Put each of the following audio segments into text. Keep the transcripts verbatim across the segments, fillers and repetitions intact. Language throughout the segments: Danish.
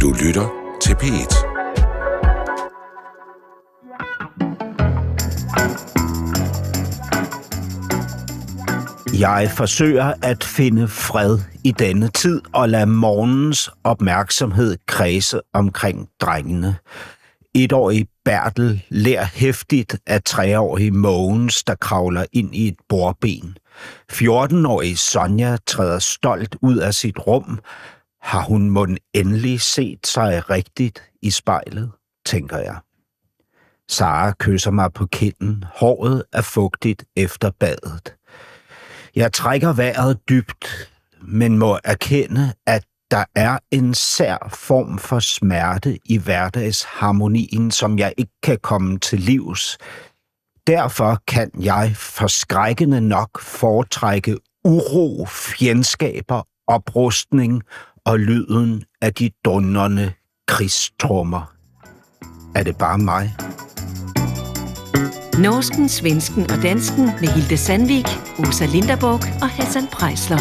Du lytter til P et. Jeg forsøger at finde fred i denne tid og lade morgens opmærksomhed kredse omkring drengene. Etårig Bertel ler hæftigt af treårig Mogens, der kravler ind i et bordben. fjortenårig Sonja træder stolt ud af sit rum. Har hun måtte endelig set sig rigtigt i spejlet, tænker jeg. Sara kysser mig på kinden. Håret er fugtigt efter badet. Jeg trækker vejret dybt, men må erkende, at der er en sær form for smerte i hverdagsharmonien, som jeg ikke kan komme til livs. Derfor kan jeg forskrækkende nok foretrække uro, fjendskaber, oprustning og lyden af de dundrende krigstrummer. Er det bare mig? Norsken, svensken og dansken med Hilde Sandvik, Åsa Linderborg og Hassan Preisler.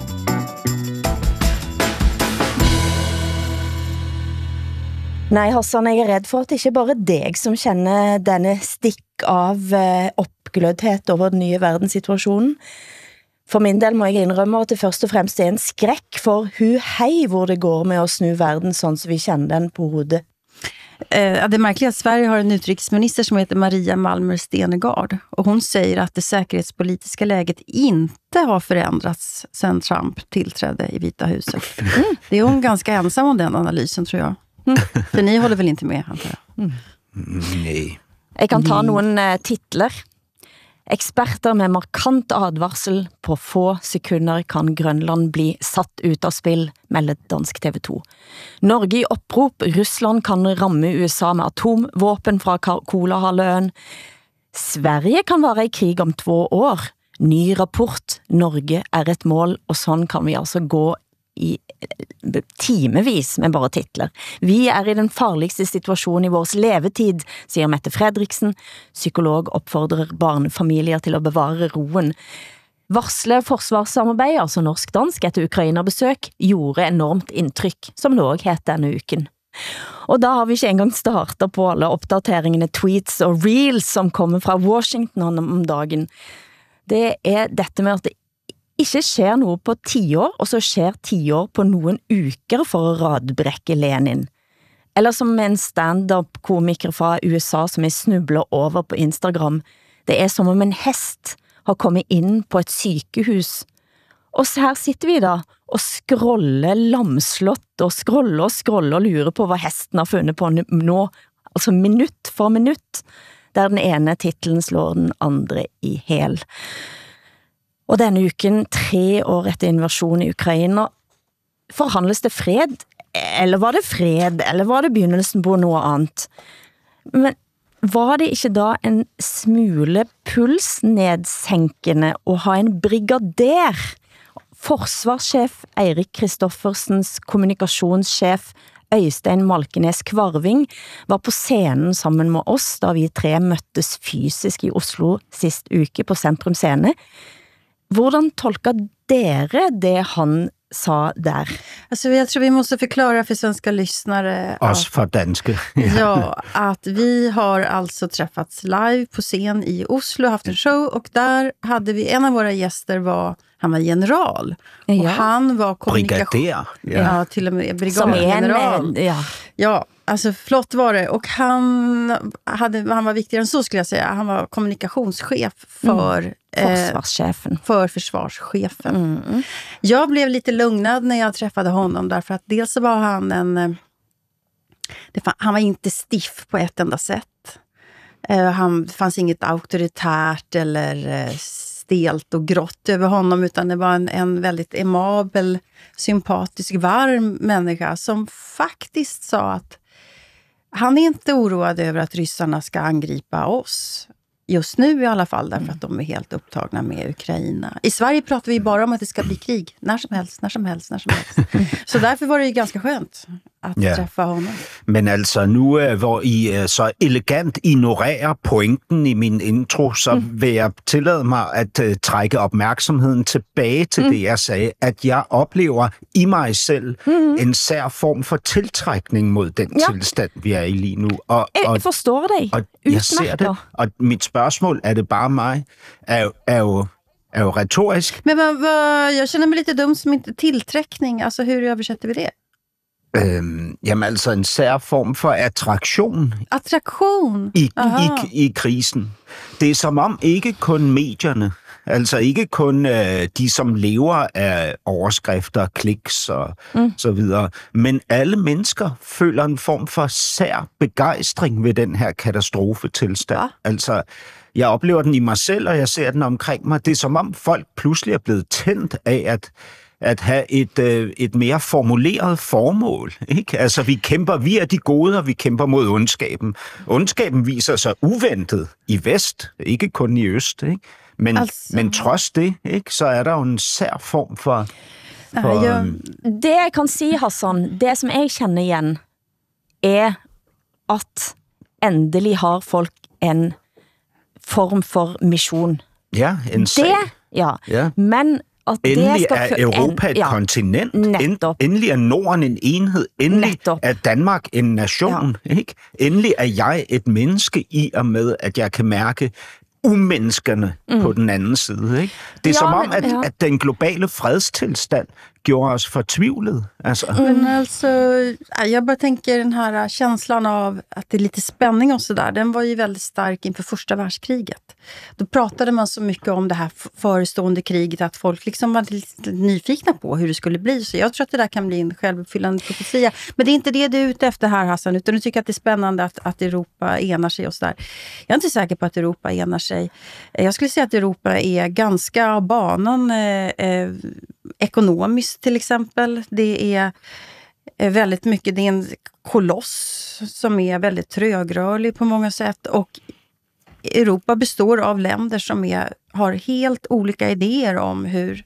Nei, Hassan, jeg er redd for at det ikke bare deg som kjenner denne stikk av oppgløddhet over den nye verdenssituasjonen. For min del må jeg innrømme at det først og fremst er en skrekk for hu hei hvor det går med å snu verden sånn som vi kjenner den på hodet. Eh, det är märkligt att Sverige har en utrikesminister som heter Maria Malmer Stenergard och hon säger att det säkerhetspolitiska läget inte har förändrats sedan Trump tillträdde i Vita huset. Mm. Det är hon ganska ensam om den analysen, tror jag. Mm. För ni håller väl inte med, antar jag? Mm. Nej. Jeg kan ta noen uh, titler. Eksperter med markant advarsel. På få sekunder kan Grønland bli satt ut av spill, melder dansk T V to. Norge i opprop. Russland kan ramme U S A med atomvåpen fra Kolahalvøen. Sverige kan være i krig om två år. Ny rapport. Norge er et mål, og sånn kan vi altså gå i timevis med bare titler. Vi er i den farligste situasjonen i vår levetid, sier Mette Fredriksen. Psykolog oppfordrer barnefamilier til å bevare roen. Varsle forsvarssamarbeid, altså norsk-dansk, etter Ukraina-besøk, gjorde enormt inntrykk, som det også het denne uken. Og da har vi ikke engang startet på alle oppdateringene, tweets og reels som kommer fra Washington om dagen. Det er dette med at det ikke skjer noe på tiår, og så skjer tiår på noen uker for å radbrekke Lenin. Eller som en stand-up-komiker fra U S A som er snublet over på Instagram. Det er som om en hest har kommet inn på et sykehus. Og så her sitter vi da og scroller lamslått og scroller og scroller og lurer på hva hesten har funnet på nå, altså minutt for minutt, der den ene titelen slår den andre i hel. Og denne uken, tre år etter invasjonen i Ukraina, forhandles det fred, eller var det fred, eller var det begynnelsen på noe annet? Men var det ikke da en smule pulsnedsenkende å ha en brigader? Forsvarssjef Eirik Kristoffersens kommunikasjonssjef Øystein Malkenes Kvarving var på scenen sammen med oss da vi tre møttes fysisk i Oslo sist uke på Sentrum Scene. Hvordan tolkar dere det han sa där? Alltså jag tror vi måste förklara för svenska lyssnare Oss för danske. Ja, att vi har alltså träffats live på scen i Oslo, haft en show, och där hade vi, en av våra gäster var, han var general. Ja. Och han var kommunikation. Brigader. Ja. ja, till och med brigadgeneral. Ja. Ja, alltså flott var det. Och han, hade, han var viktigare än så, skulle jag säga. Han var kommunikationschef för mm. Försvarschefen. Eh, för försvarschefen. Mm. Jag blev lite lugnad när jag träffade honom, därför att dels så var han en... Det fann, han var inte stiff på ett enda sätt. Eh, han, det fanns inget auktoritärt eller eh, stelt och grått över honom, utan det var en, en väldigt emabel, sympatisk, varm människa som faktiskt sa att han är inte oroad över att ryssarna ska angripa oss. Just nu i alla fall, därför att de är helt upptagna med Ukraina. I Sverige pratar vi bara om att det ska bli krig. När som helst, när som helst, när som helst. Så därför var det ju ganska skönt. att Ja. träffa honom. Men altså nu, øh, hvor I øh, så elegant ignorerer pointen i min intro, så mm. vil jeg tillade mig at øh, trække opmærksomheden tilbage til mm. det, jeg sagde, at jeg oplever i mig selv mm. en sær form for tiltrækning mod den ja. tilstand, vi er i lige nu. Og, Jeg og, forstår dig. og jeg ser det, og mit spørgsmål, er det bare mig, er, jo- er, jo, er jo retorisk. Men vad, vad, jag känner mig lite dum som inte tillträckning. Alltså hur översätter vi det? Øhm, jamen altså en sær form for attraktion Attraktion. i, Aha. i, i krisen. Det er som om ikke kun medierne, altså ikke kun øh, de, som lever af overskrifter, kliks og mm. så videre, men alle mennesker føler en form for sær begejstring ved den her katastrofetilstand. Ja. Altså, jeg oplever den i mig selv, og jeg ser den omkring mig. Det er som om folk pludselig er blevet tændt af at at have et, øh, et mere formuleret formål. Ikke? Altså, vi kæmper, vi er de gode, og vi kæmper mod ondskaben. Ondskaben viser sig uventet i vest, ikke kun i øst. Ikke? Men, Altså- men trods det, ikke, så er der jo en sær form for... for Nej, jag, øhm, Det jeg kan sige, Hassan, det som jeg kender igen, er at endelig har folk en form for mission. ja, en sag. Det, ja. Ja. Men at det Endelig skal er fø- Europa en- et ja. kontinent. Netop. End, endelig er Norden en enhed. Endelig Netop. er Danmark en nation. Ikke? Endelig er jeg et menneske i og med, at jeg kan mærke umenneskerne mm. på den anden side. Ikke? Det er Ja, som om, men- at, ja. at den globale fredstilstand gjorde os fortvivlet. Altså, Men alltså, ja, jag bara tänker den här känslan av att det är lite spänning och sådär, den var ju väldigt stark inför första världskriget. Då pratade man så mycket om det här f- förestående kriget att folk liksom var lite nyfikna på hur det skulle bli. Så jag tror att det där kan bli en självuppfyllande profetia. Men det är inte det du är ute efter här, Hassan, utan du tycker att det är spännande att, att Europa enar sig och sådär. Jag är inte säker på att Europa enar sig. Jag skulle säga att Europa är ganska av banan eh, eh, ekonomiskt till exempel. Det är eh, väldigt mycket, det är en koloss som är väldigt trögrörlig på många sätt, och Europa består av länder som är, har helt olika idéer om hur,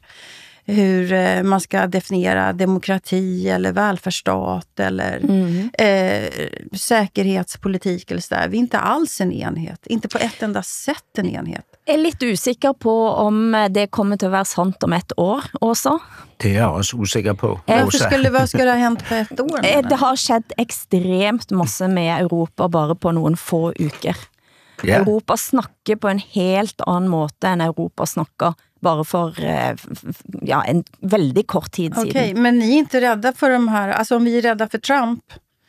hur eh, man ska definiera demokrati eller välfärdsstat eller Mm. eh, säkerhetspolitik eller sådär. Vi är inte alls en enhet. Inte på ett enda sätt en enhet. Jeg er lidt usikker på, om det kommer til at være sant om et år også. det er jeg også usikker på. Varför Rosa. skulle, vad skulle ha hänt på ett år? Eh, menar Det du? har skjedd ekstremt masse med Europa bare på nogle få uker. Ja. Europa snakker på en helt anden måte end Europa snakker bare for eh, f- f- ja, en väldigt kort tid Okej, siden. men ni är inte rädda för de här, alltså om vi är rädda för Trump,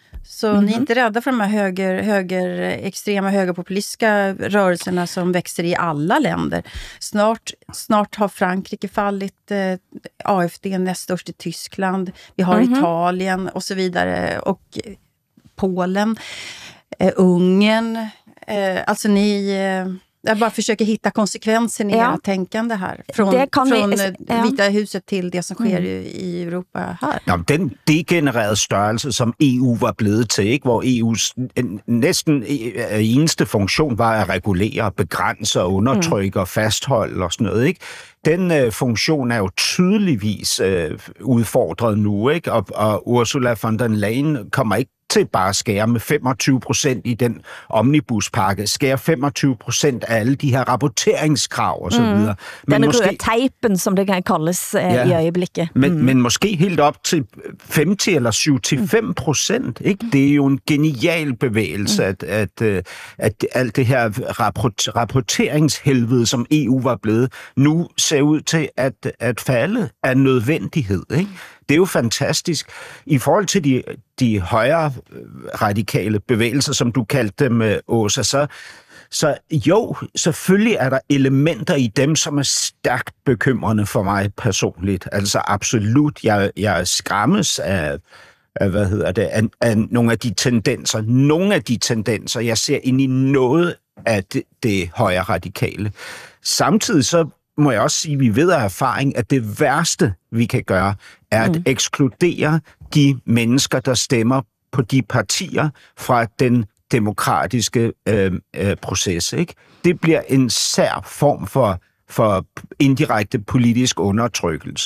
så ni är inte rädda för de här höger, höger, extrema högerpopulistiska rörelserna som växer i alla länder. Snart, snart har Frankrike fallit, eh, A F D är näst störst i Tyskland, vi har Italien och så vidare, och eh, Polen, eh, Ungern. Eh, alltså ni... Eh, jag bara försöker hitta konsekvensen i Ja. era tänkande här. Från, Det kan vi- från eh, ja. Vita huset till det som sker i, i Europa här. Nå, den degenererede størrelse, som E U var blevet til, ikke? Hvor E U's en- næsten øh, eneste funktion var at regulere, begrænse, undertrykke og fastholde og sådan noget, ikke? Den øh, funktion er jo tydeligvis øh, udfordret nu, ikke? Og, og Ursula von der Leyen kommer ikke til bare at skære med femogtyve procent i den omnibuspakke, skære femogtyve procent af alle de her rapporteringskrav og så videre. Den røde teipen, som det kan kaldes eh, Ja. i øjeblikket. Men, mm. men måske helt op til femti eller syv til fem procent. Ikke? Det er jo en genial bevægelse, at, at, at, at alt det her rapport, rapporteringshelvede, som E U var blevet, nu ser ud til at, at falde af nødvendighed. Ikke? Det er jo fantastisk. I forhold til de, de højere radikale bevægelser, som du kaldte dem, Åsa, så Så jo, selvfølgelig er der elementer i dem, som er stærkt bekymrende for mig personligt. Altså absolut, jeg, jeg skræmmes af, af, hvad hedder det, af, af nogle af de tendenser. Nogle af de tendenser, jeg ser ind i noget af det, det højre radikale. Samtidig så må jeg også sige, at vi ved af erfaring, at det værste, vi kan gøre, er at ekskludere de mennesker, der stemmer på de partier fra den demokratiske øh, øh, proces. Ikke? Det bliver en sær form for, for indirekte politisk undertrykkelse.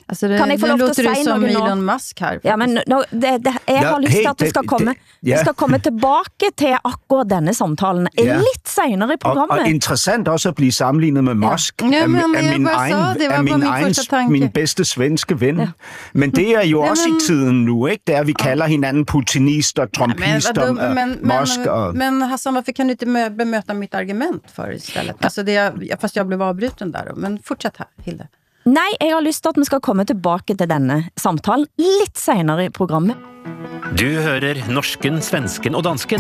Alltså det, Kan jeg få lov til å låter du si som noe nå? Elon Musk her. Ja, men nå, det, det, jeg Ja, har lyst til hey, at vi skal det- komme, det- ja. vi skal komme tilbake til akkurat denne samtalen Ja. litt senere i Og, programmet. og interessant også at blive sammenlignet med Musk, Ja, af, men af jeg min bare egen, så, det var af bare min, min egen, første tanke. min bedste svenske ven. Ja. Men det er jo også men- i tiden nu, ikke? Det er, vi kalder hinanden putinister, Men, trumpister, vadå, øh, men, men, Musk og... men Hassan, varför kan du inte mö- bemöta mitt argument för istället? Alltså det, jag- fast jag blev avbruten där då. Men fortsätt här, Hilde. Nei, jeg har lyst til at vi skal komme tilbake til denne samtalen litt senere i programmet. Du hører norsken, svensken og dansken.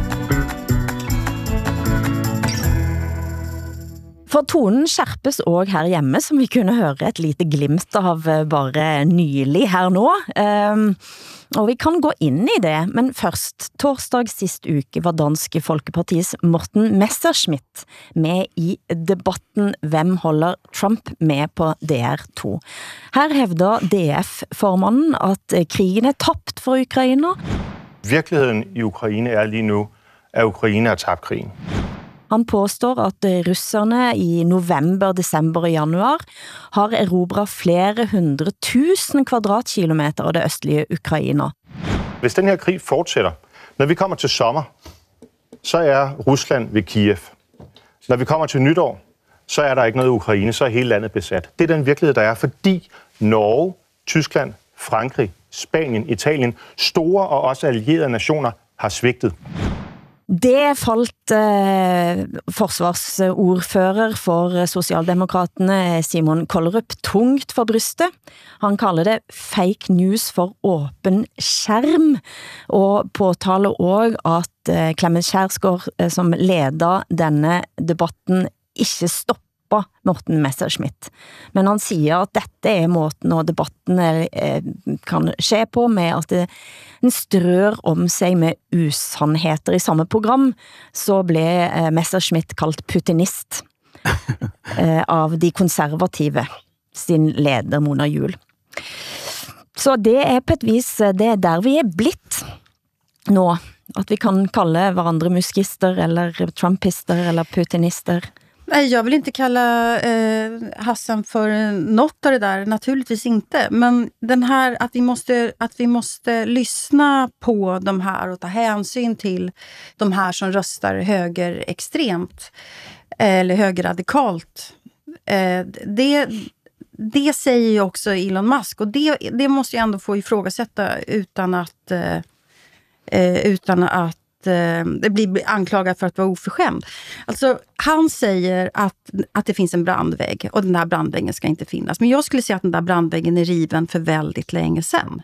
For tonen skjerpes også her hjemme, som vi kunne høre et lite glimt av eh, bare nylig her nå. Um, og vi kan gå inn i det, men først, torsdag sist uke var Danske Folkepartis Morten Messerschmidt med i debatten Hvem holder Trump med på D R to. Her hævder D F-formannen at eh, krigen er tapt for Ukraina. Virkeligheden i Ukraine er lige nu, at Ukraine har tabt krigen. Han påstår at eh, russerne i november, december og januar har erobret flere hundre tusen kvadratkilometer av det østlige Ukraina. Hvis den her krig fortsætter, når vi kommer til sommer, så er Rusland ved Kiev. Når vi kommer til nytår, så er der ikke noget Ukraine, så er hele landet besat. Det er den virkelighed, der er, fordi Norge, Tyskland, Frankrig, Spanien, Italien, store og også allierede nationer har svigtet. Det faldt eh, forsvarsordfører for Socialdemokraterne Simon Kollerup tungt for brystet. Han kaller det fake news for åpen skærm, og påtaler også at eh, Clemens Kjærsgaard, eh, som leder denne debatten, ikke stopper Morten Messerschmidt. Men han siger at dette er måten og debatten eh, kan skje på, med at det, den strør om sig med usannheter. I samme program så ble eh, Messerschmidt kaldt putinist eh, av de konservative, sin leder Mona Juul. Så det er på et vis, det er der vi er blitt nå, at vi kan kalle hverandre muskister, eller trumpister, eller putinister. Nej, jag vill inte kalla eh, Hassan för något av det där, naturligtvis inte. Men den här att vi måste att vi måste lyssna på de här och ta hänsyn till de här som röstar högerextremt eller högerradikalt. Eh, det det säger ju också Elon Musk, och det det måste jag ändå få ifrågasätta utan att eh, utan att det blir anklagad för att vara oförskämd. Alltså, han säger att, att det finns en brandvägg och den där brandväggen ska inte finnas. Men jag skulle säga att den där brandväggen är riven för väldigt länge sedan.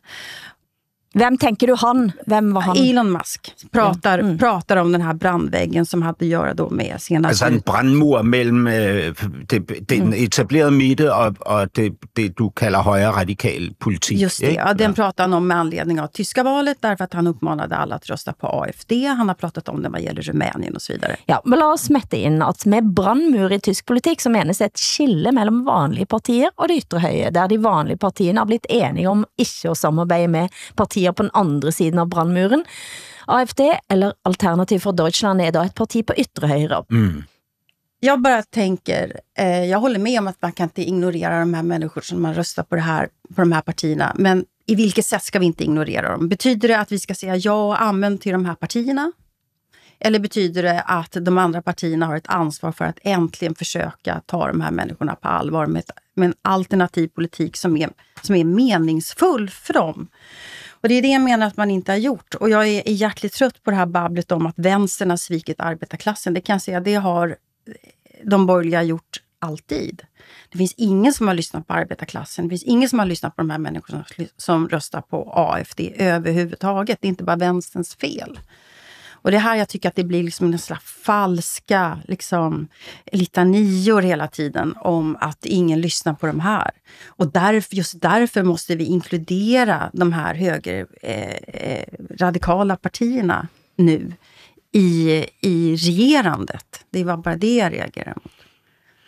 Vem tänker du han? Vem var han? Elon Musk pratar, Ja. Mm. pratar om den här brandväggen som hade att göra då med senare. Altså en brandmur mellem øh, det, den etablerede midte og, og det, det, du kalder højre radikal politik. Just det, ikke? ja, den pratar han om med anledning av tyska valet, därför att han uppmanade alla att rösta på A F D. Han har pratat om det vad gäller Rumänien och så vidare. Ja, men la oss mette inn at med brandmur i tysk politik så menes et skille mellom vanlige partier og det ytre høye, der de vanlige partiene har blitt enige om ikke å samarbeide med partier på den andre siden av brandmuren. A F D, eller Alternativ for Deutschland, er da et parti på ytre høyre. Mm. Jag bara tänker, eh, jag håller med om att man kan inte ignorera de här människor som man röstar på, det här, på de här partierna. Men i vilket sätt ska vi inte ignorera dem? Betyder det att vi ska säga ja och amen till de här partierna? Eller betyder det att de andra partierna har ett ansvar för att äntligen försöka ta de här människorna på allvar med, ett, med en alternativ politik som är, som är meningsfull för dem? Och det är det jag menar att man inte har gjort. Och jag är, är hjärtligt trött på det här babblet om att vänstern har svikit arbetarklassen. Det kan jag säga, det har de borgerliga gjort alltid. Det finns ingen som har lyssnat på arbetarklassen. Det finns ingen som har lyssnat på de här människorna som, som röstar på A F D överhuvudtaget. Det är inte bara vänsterns fel. Och det här jag tycker att det blir liksom en slags falska liksom, litanior hela tiden om att ingen lyssnar på de här. Och därför, just därför måste vi inkludera de här höger eh, radikala partierna nu i, i regerandet. Det var bara det jag reagerar mot.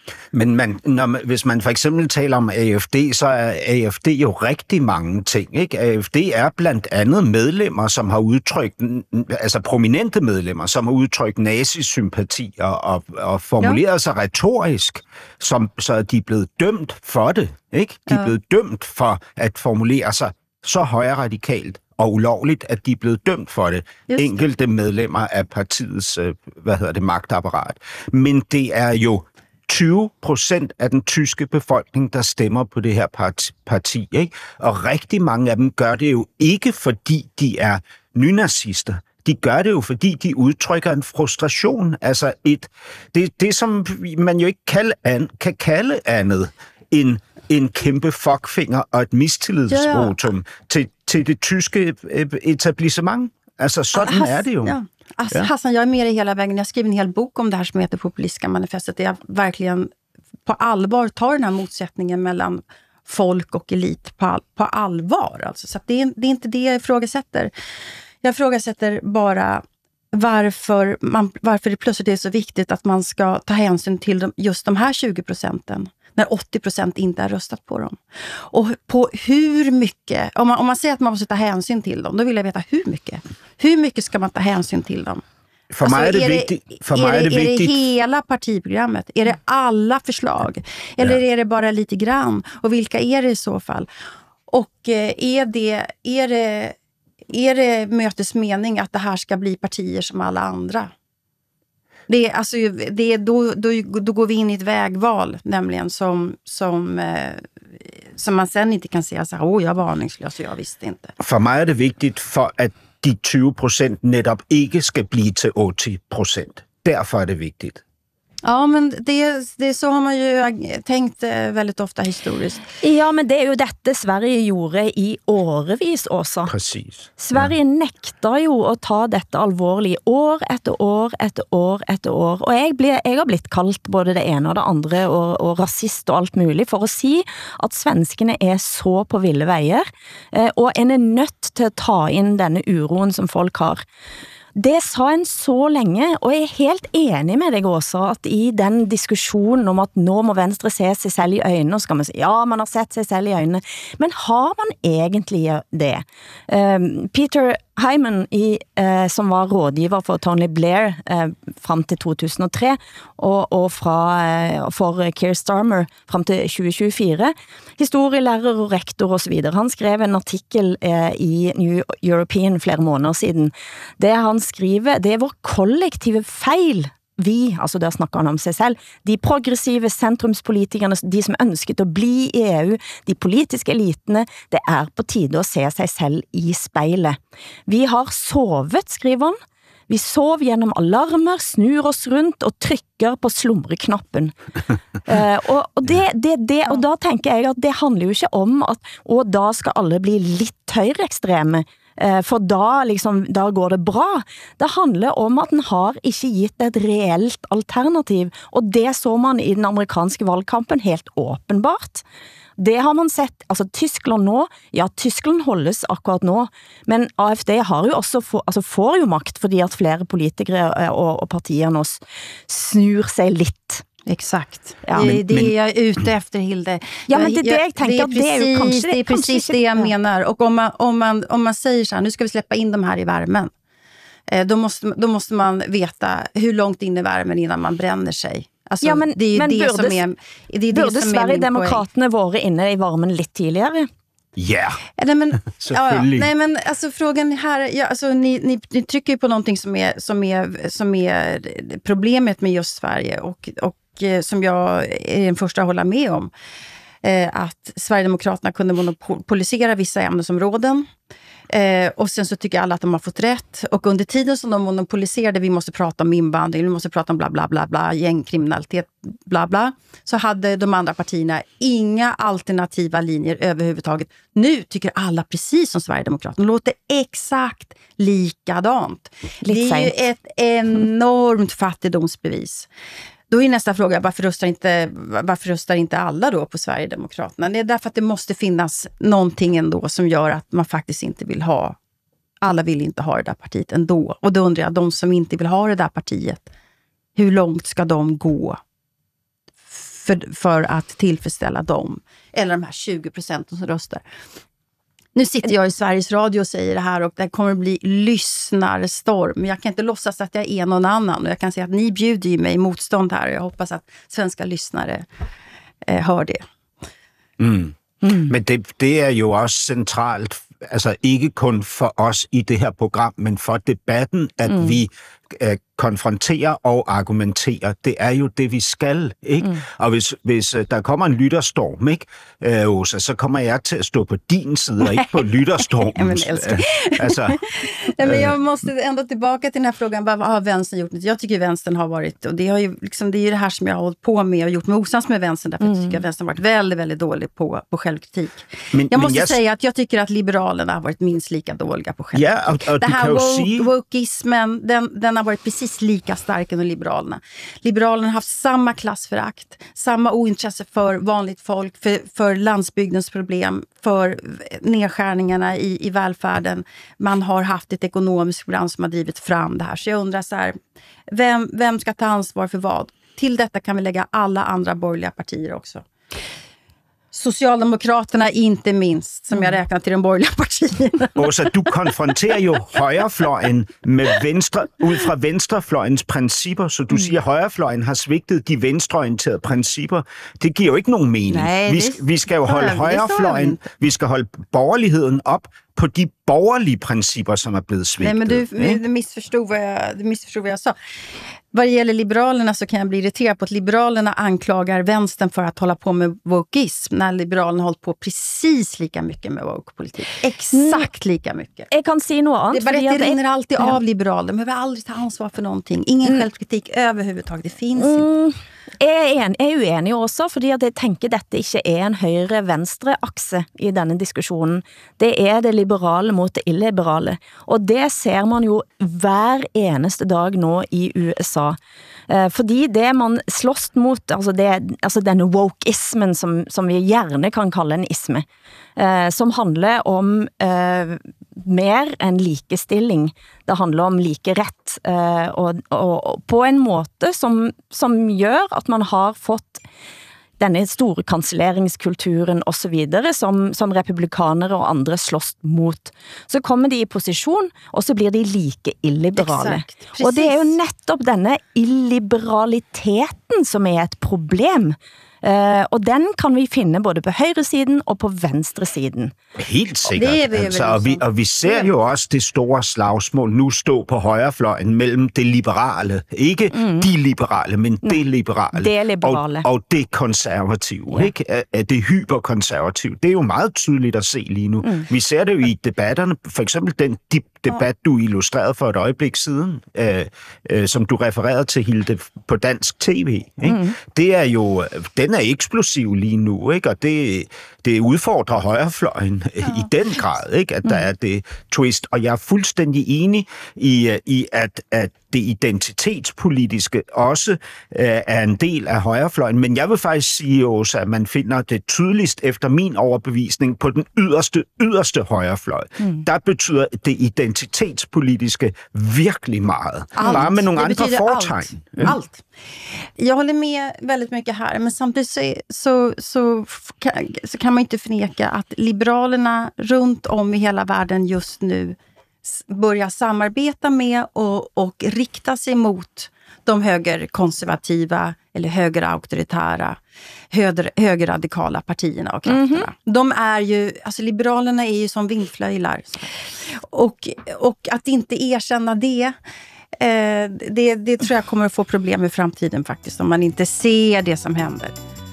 Men man, når man, hvis man for eksempel taler om A F D, så er A F D jo rigtig mange ting. Ikke? A F D er blandt andet medlemmer, som har udtrykt, altså prominente medlemmer, som har udtrykt nazisympati og, og, og formuleret ja. sig retorisk, som, så de er blevet dømt for det. Ikke? De er ja. blevet dømt for at formulere sig så højre radikalt og ulovligt, at de er blevet dømt for det. Just. Enkelte medlemmer af partiets, hvad hedder det, magtapparat. Men det er jo tyve procent af den tyske befolkning, der stemmer på det her parti, ikke? Og rigtig mange af dem gør det jo ikke, fordi de er nynazister. De gør det jo, fordi de udtrykker en frustration. Altså et, det, det som man jo ikke kan, an, kan kalde andet end en kæmpe fuckfinger og et mistillidsvotum ja, ja. til, til det tyske etablissement. Altså sådan Has, är det ju. Ja. Alltså, ja. Hassan, jag är med dig hela vägen. Jag skrev en hel bok om det här som heter Populistiska manifestet. Där jag verkligen på allvar tar den här motsättningen mellan folk och elit på, all, på allvar. Alltså. Så att det, är, det är inte det jag ifrågasätter. Jag ifrågasätter bara varför, man, varför det plötsligt är så viktigt att man ska ta hänsyn till de, just de här tjugo procenten. När åttio procent inte har röstat på dem. Och på hur mycket, om man, om man säger att man måste ta hänsyn till dem, då vill jag veta hur mycket. Hur mycket ska man ta hänsyn till dem? För alltså, mig är det, är viktigt. För mig är det, är det viktigt. Är det hela partiprogrammet? Är det alla förslag? Eller ja. är det bara lite grann? Och vilka är det i så fall? Och eh, är det... Är det Är det mötets mening att det här ska bli partier som alla andra? Det är, alltså, det är, då, då, då går vi in i ett vägval, nämligen som, som, eh, som man sen inte kan säga så här, åh, jag var aningslös och jag visste inte. För mig är det viktigt för att de tyve procent netop ikke ska bli till åttio procent. Därför är det viktigt. Ja, men det, det så har man ju tänkt väldigt ofta historiskt. Ja, men det är ju detta Sverige gjorde i årevis också. Precis. Sverige ja. nektar ju att ta detta allvarligt år efter år efter år efter år. Och jag, blir, jag har blivit kallt både det ena och det andra och, och rasist och allt möjligt för att si att svenskarna är så på ville vägar. Eh, och en är nött till att ta in denna oron som folk har. Det sa en så länge, och jag är helt enig med dig också att i den diskussionen om att nå må venstre se sig själv i ögonen, ska man säga, ja, man har sett sig själv i ögonen. Men har man egentligen det? Um, Peter Hyman, i, uh, som var rådgivare för Tony Blair uh, fram till two thousand and three och, och fra, uh, för Keir Starmer fram till twenty twenty-four, historielärare och rektor och så vidare. Han skrev en artikel uh, i New European flera månader sedan. Det han skriver, det är vår kollektive feil. Vi, alltså där snackar han om sig själv, de progressive centrumspolitikerna, de som önsket att bli i E U, de politiska eliterna, det är på tide att se sig själv i spejlet. Vi har sovet, skriver han. Vi sov genom alarmer, snur oss runt och trycker på slumreknappen. uh, och, och, det, det, det, och då tänker jag att det handlar ju inte om att och då ska alla bli lite högerextrema. For da, liksom, da går det bra. Det handler om at den har ikke gitt et reelt alternativ, og det så man i den amerikanske valgkampen helt åpenbart. Det har man sett, altså Tyskland nå, ja, Tyskland holdes akkurat nå, men A F D har jo også, for, altså får jo makt fordi at flere politikere og, og partier nå snur sig litt. Exakt. Ja, det, det är jag ute efter, Hilde. Ja, men det, det, jag tänker det är att det är ju kanske, det är precis det jag menar. Och om man, om man, om man säger så här, nu ska vi släppa in dem här i värmen. Då måste, då måste man veta hur långt in i värmen innan man bränner sig. Alltså, ja, men, det är ju men det burde, som är, det är det burde som Sverigedemokraterna vara inne i värmen lite tidigare? Ja, yeah. Nej, men, ja, nej men alltså frågan här, ja, alltså, ni, ni, ni trycker ju på någonting som är, som, är, som är problemet med just Sverige och, och som jag är den första att hålla med om. Eh, att Sverigedemokraterna kunde monopolisera vissa ämnesområden. Eh, och sen så tycker alla att de har fått rätt. Och under tiden som de monopoliserade, vi måste prata om invandring, vi måste prata om bla bla bla bla, gängkriminalitet, bla bla. Så hade de andra partierna inga alternativa linjer överhuvudtaget. Nu tycker alla precis som Sverigedemokraterna. Det låter exakt likadant. Lite det är ju ett enormt fattigdomsbevis. Då är nästa fråga, varför röstar, inte, varför röstar inte alla då på Sverigedemokraterna? Det är därför att det måste finnas någonting ändå som gör att man faktiskt inte vill ha, alla vill inte ha det där partiet ändå. Och då undrar jag, de som inte vill ha det där partiet, hur långt ska de gå för, för att tillfredsställa dem. Eller de här tjugo procenten som röstar. Nu sitter jag i Sveriges Radio och säger det här och det kommer att bli lyssnarstorm. Jag kan inte låtsas att jag är någon annan. Och jag kan säga att ni bjuder ju mig i motstånd här. Och jag hoppas att svenska lyssnare eh, hör det. Mm. Mm. Men det, det er jo også centralt, altså ikke kun for os i det her program, men for debatten, at mm. vi øh, konfronterer og argumenterer. Det er jo det, vi skal, ikke? Mm. Og hvis, hvis øh, der kommer en lytterstorm, ikke, øh, Åsa, så kommer jeg til at stå på din side, og ikke på lytterstormen. äh, alltså, ja, men jag måste ändå tillbaka till den här frågan, vad har vänstern gjort? Jag tycker vänstern har varit, och det, har ju, liksom, det är ju det här som jag har hållit på med och gjort med osams med vänstern, därför mm. jag tycker att vänstern har varit väldigt, väldigt dålig på, på självkritik. Men, jag måste men jag... säga att jag tycker att liberalerna har varit minst lika dåliga på självkritik. Ja, och, och det här woke, se... wokeismen, den, den har varit precis lika stark än Liberalerna. Liberalerna har haft samma klassförakt, samma ointresse för vanligt folk, för, för landsbygdens problem, för nedskärningarna i, i välfärden. Man har haft ett ekonomiskt program som har drivit fram det här. Så jag undrar så här, vem, vem ska ta ansvar för vad? Till detta kan vi lägga alla andra borgerliga partier också. Socialdemokraterna inte minst, som jag räknar till de borgerliga partierna. Åsa, du konfronterer jo højrefløjen med venstre, ud fra venstrefløjens principper, så du mm. siger, at højrefløjen har svigtet de venstreorienterede principper. Det giver jo ikke nogen mening. Nej, vi, det, vi skal jo holde højrefløjen, vi skal holde borgerligheden op på de borgerlige principper, som er blevet svigtet. Nej, men du, du, missförstod vad jag, du missförstod vad jag sa. Vad det gäller Liberalerna så kan jag bli irriterad på att Liberalerna anklagar vänstern för att hålla på med wokeism, när Liberalerna har hållit på precis lika mycket med woke-politik. Exakt lika mycket. Jag kan säga något annat. Det, bara, det rinner alltid ja. av Liberaler. De behöver aldrig ta ansvar för någonting. Ingen mm. självkritik överhuvudtaget. Det finns mm. inte. Jeg er, en, jeg er uenig også, fordi jeg tenker dette ikke er en høyre-venstre akse i denne diskussionen. Det er det liberale mot det illiberale. Og det ser man jo hver eneste dag nå i U S A. Eh, fordi det man slåss mot, altså, det, altså denne wokeismen som, som vi gjerne kan kalle en isme, eh, som handler om eh, mer enn likestilling. Det handler om like rett, eh, og, og, og på en måte som, som gjør at man har fått denne store kanselleringskulturen og så videre, som, som republikanere og andre slåss mot. Så kommer de i posisjon, og så blir de like illiberale. Og det er jo nettopp denne illiberaliteten som er et problem. Uh, og den kan vi finne både på høyresiden og på venstresiden. Helt sikkert. Det vi altså, og, vi, og vi ser jo også det store slagsmål nu stå på højrefløjen mellem det liberale. Ikke mm. de liberale, men det liberale. Det liberale. Og, og det konservative. Ja. Ikke? Det hyperkonservative. Det er jo meget tydeligt at se lige nu. Mm. Vi ser det jo i debatterne. For eksempel den debat, du illustrerede for et øjeblik siden, øh, øh, som du refererede til, Hilde, på dansk tv. Ikke? Mm. Det er jo... Den er eksplosiv lige nu, ikke? Og det, det udfordrer højrefløjen ja. i den grad, ikke? At der er det twist. Og jeg er fuldstændig enig i, i at, at det identitetspolitiske også øh, er en del af højrefløjen. Men jeg vil faktisk sige også, at man finder det tydeligst efter min overbevisning på den yderste, yderste højrefløj. Mm. Der betyder det identitetspolitiske virkelig meget. Allt. Bare med nogle andre fortegn. Allt. Allt. Jag håller med väldigt mycket här, men samtidigt så, så, så, kan, så kan man inte förneka att liberalerna runt om i hela världen just nu börja samarbeta med och, och rikta sig mot de högerkonservativa eller högerauktoritära, höger, högerradikala partierna och krafterna. Mm-hmm. De är ju, alltså liberalerna är ju som vindflöjlar. Och, och att inte erkänna det, eh, det, det tror jag kommer att få problem i framtiden faktiskt, om man inte ser det som händer.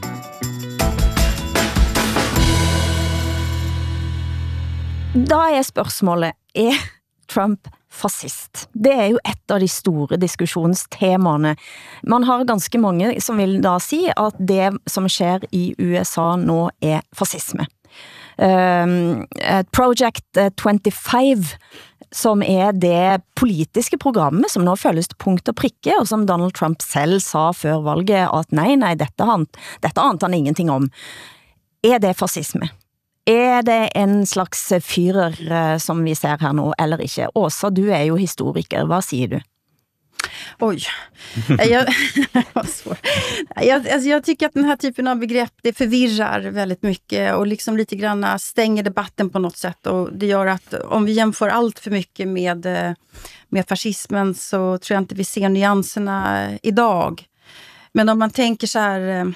Da er spørsmålet, er Trump fascist? Det er jo et av de store diskusjonstemaene. Man har ganske mange som vil da si at det som skjer i U S A nå er fascisme. Um, Project twenty-five, som er det politiske programmet som nå føles til punkt og prikke, og som Donald Trump selv sa før valget at nei, nei, dette, han, dette ante han ingenting om. Er det fascisme? Er det en slags fyrer som vi ser her nå, eller ikke? Åsa, du er jo historiker. Hva sier du? Oj. jag, vad svårt. Jag, alltså jag tycker att den här typen av begrepp, det förvirrar väldigt mycket och liksom lite grann stänger debatten på något sätt. Och det gör att om vi jämför allt för mycket med, med fascismen så tror jag inte vi ser nyanserna idag. Men om man tänker så här,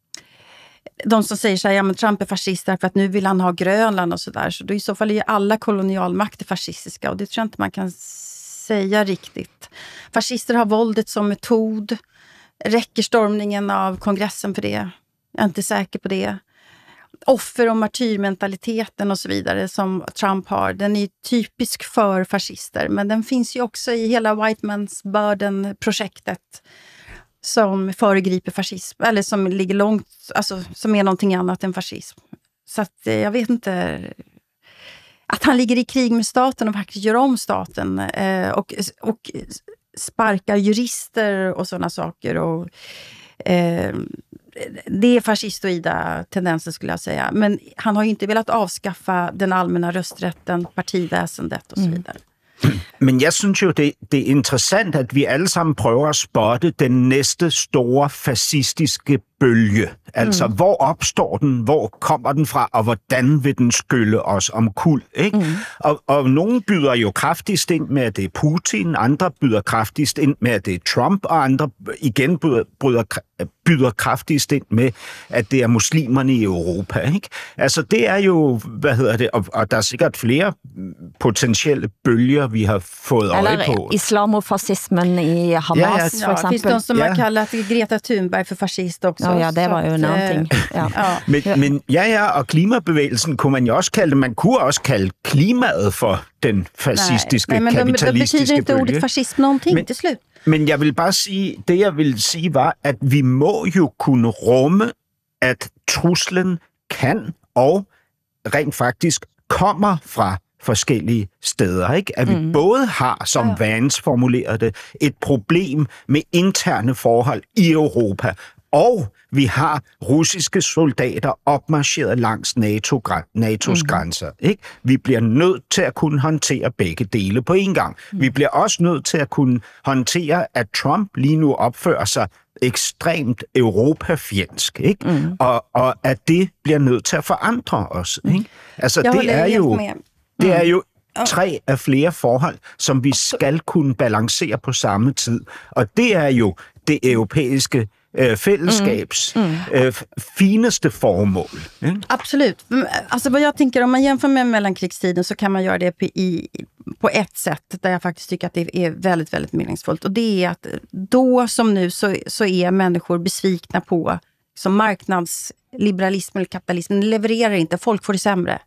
de som säger så här, ja men Trump är fascist för att nu vill han ha Grönland och sådär. Så då i så fall är alla kolonialmakter fascistiska och det tror jag inte man kan säga riktigt. Fascister har våldet som metod. Räcker stormningen av kongressen för det? Jag är inte säker på det. Offer- och martyrmentaliteten och så vidare som Trump har, den är typisk för fascister. Men den finns ju också i hela White Man's Burden-projektet som föregriper fascism, eller som ligger långt, alltså som är någonting annat än fascism. Så att jag vet inte, att han ligger i krig med staten och faktiskt gör om staten eh, och, och sparkar jurister och sådana saker och eh, det är fascistoida tendenser skulle jag säga. Men han har ju inte velat avskaffa den allmänna rösträtten, partiväsendet och så vidare. Men jeg synes jo, det, det er interessant, at vi alle sammen prøver at spotte den næste store fascistiske bølge. Altså, mm. hvor opstår den, hvor kommer den fra, og hvordan vil den skylle os omkuld, ikke? Mm. Og, og nogen byder jo kraftigst ind med, at det er Putin, andre byder kraftigst ind med, at det er Trump, og andre igen byder, byder, byder kraftigst ind med, at det er muslimerne i Europa, ikke? Altså, det er jo, hvad hedder det, og, og der er sikkert flere potentielle bølger, vi har fået øje Eller på. islamofascismen i Hamas, ja, ja. for Ja, eksempel. finns de som Ja. har kallat Greta Thunberg för fascist också. Ja, ja, det var Så jo att, en anden ting. Ja. Ja. Men, men ja, ja, og klimabevægelsen kunne man jo også kalde, man kunne også kalde klimaet for den fascistiske, nej, men då, då kapitalistiske betyder inte ordet bølge. fascism någonting Men- till slut. Men jeg vil bare sige, det jeg vil sige var, at vi må jo kunne rumme, at truslen kan og rent faktisk kommer fra forskellige steder, ikke? At vi mm. både har, som ja. Vance formulerede det, et problem med interne forhold i Europa, og vi har russiske soldater opmarcheret langs NATO, NATO's mm. grænser. Ikke? Vi bliver nødt til at kunne håndtere begge dele på en gang. Mm. Vi bliver også nødt til at kunne håndtere, at Trump lige nu opfører sig ekstremt europafjendsk, ikke? Mm. Og, og at det bliver nødt til at forandre os. Ikke? Altså, Jeg det holder er helt jo... med. Det er jo tre af flere forhold, som vi skal kunne balancere på samme tid. Og det er jo det europæiske øh, fællesskabs mm. Mm. Øh, fineste formål. Ikke? Absolut. Alltså vad jag tänker, om man jämför med mellankrigstiden så kan man göra det på, i, på ett sätt där jag faktiskt tycker att det är väldigt, väldigt meningsfullt. Och det är att då som nu så, så är människor besvikna på som marknadsliberalism eller kapitalism. Den levererar inte, folk får det sämre.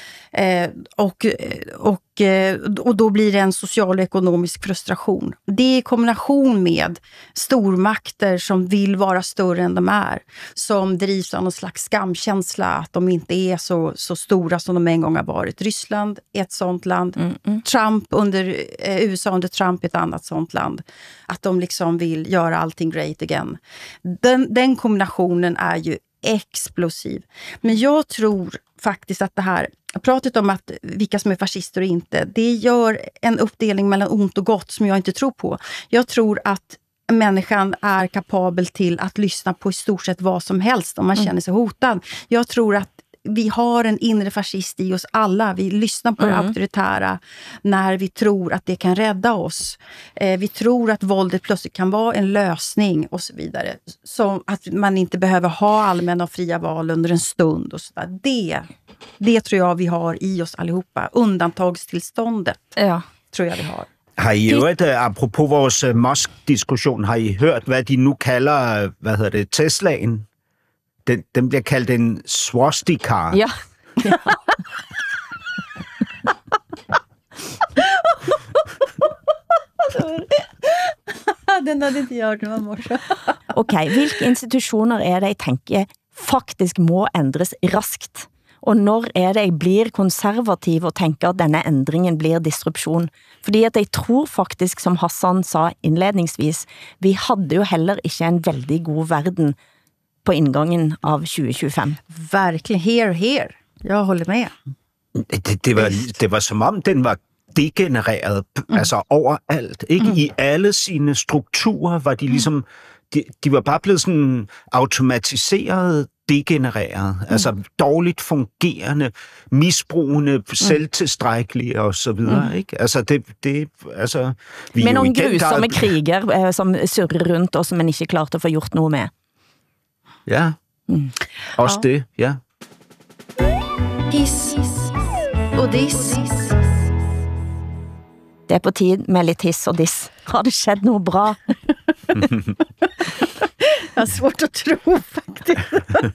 Eh, och, och, och då blir det en social och ekonomisk frustration. Det i kombination med stormakter som vill vara större än de är. Som drivs av någon slags skamkänsla att de inte är så, så stora som de en gång har varit. Ryssland är ett sånt land. Mm, mm. Trump under, eh, U S A under Trump är ett annat sånt land. Att de liksom vill göra allting great again. Den, den kombinationen är ju explosiv. Men jag tror faktiskt att det här pratet om att vilka som är fascister och inte, det gör en uppdelning mellan ont och gott som jag inte tror på. Jag tror att människan är kapabel till att lyssna på i stort sett vad som helst om man mm. känner sig hotad. Jag tror att vi har en inre fascist i oss alla. Vi lyssnar på mm. det auktoritära när vi tror att det kan rädda oss. Eh, vi tror att våldet plötsligt kan vara en lösning och så vidare. Så att man inte behöver ha allmänna och fria val under en stund och så där. Det, det tror jag vi har i oss allihopa. Undantagstillståndet Ja. tror jag vi har. Har I øvrigt, apropos vores Musk-diskussion, har I hørt, hvad de nu kalder, hvad hedder det, Teslaen? Den, den bliver kaldt en swastika. Ja. Ja. Den hade inte gjort det, morse. Ok, hvilke institutioner er det jeg tenker faktisk må ændres raskt? Og når er det jeg blir konservativ og tenker at denne ændringen blir disruption? Fordi at jeg tror faktisk, som Hassan sa indledningsvis, vi hadde jo heller ikke en veldig god verden på indgangen av tjugo tjugofem. Verkligen, here, here. Jag håller med. Det, det, var, det var som om, den var degenereret, mm. altså overalt, ikke? Mm. I alle sine strukturer var de ligesom, de, de var bare blevet sådan automatiseret, degenereret, mm. altså dårligt fungerende, misbrugende, mm. selvtilstrækkelige og så videre, mm. ikke? Altså det, det altså... Vi Men nogle grusomme grad... kriger, som surrer rundt og som man ikke klarte at få gjort noget med. Ja, mm. også ja. det, ja. Hiss og diss. Det er på tid med lidt hiss og diss. Har det skett noget bra? Jag har svårt att tro faktiskt.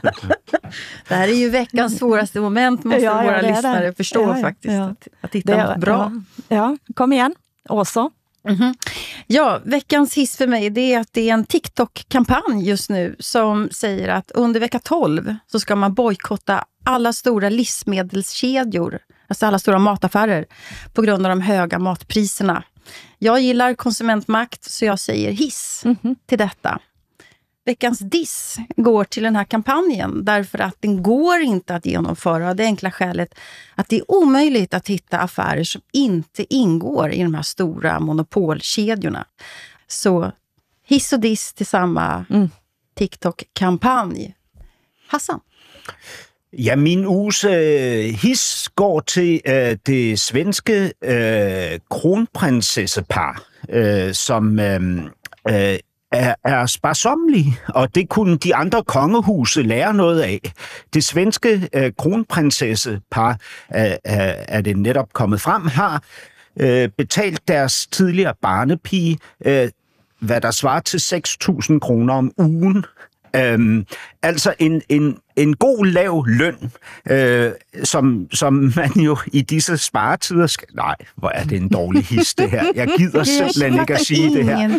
Det här är ju veckans svåraste moment, måste ja, våra ja, lyssnare det. förstå ja, ja, faktiskt. Ja. Att, att hitta det, något bra. Ja, ja, kom igen. Åsa. Mm-hmm. Ja, veckans hiss för mig det är att det är en TikTok-kampanj just nu som säger att under vecka tolv så ska man bojkotta alla stora livsmedelskedjor, alltså alla stora mataffärer på grund av de höga matpriserna. Jag gillar konsumentmakt så jag säger hiss mm-hmm. till detta. Veckans diss går till den här kampanjen därför att den går inte att genomföra. Det enkla skälet att det är omöjligt att hitta affärer som inte ingår i de här stora monopolkedjorna. Så hiss och diss till samma mm. TikTok-kampanj. Hassan? Ja, min uges øh, his går til øh, det svenske øh, kronprinsessepar, øh, som øh, øh, er, er sparsomlige, og det kunne de andre kongehuse lære noget af. Det svenske øh, kronprinsessepar, øh, øh, er det netop kommet frem, har øh, betalt deres tidligere barnepige, øh, hvad der svarer til seks tusind kroner om ugen. Øhm, altså en, en, en god lav løn, øh, som, som man jo i disse sparetider skal... Nej, hvor er det en dårlig his, det her. Jeg gider simpelthen ikke at sige det her.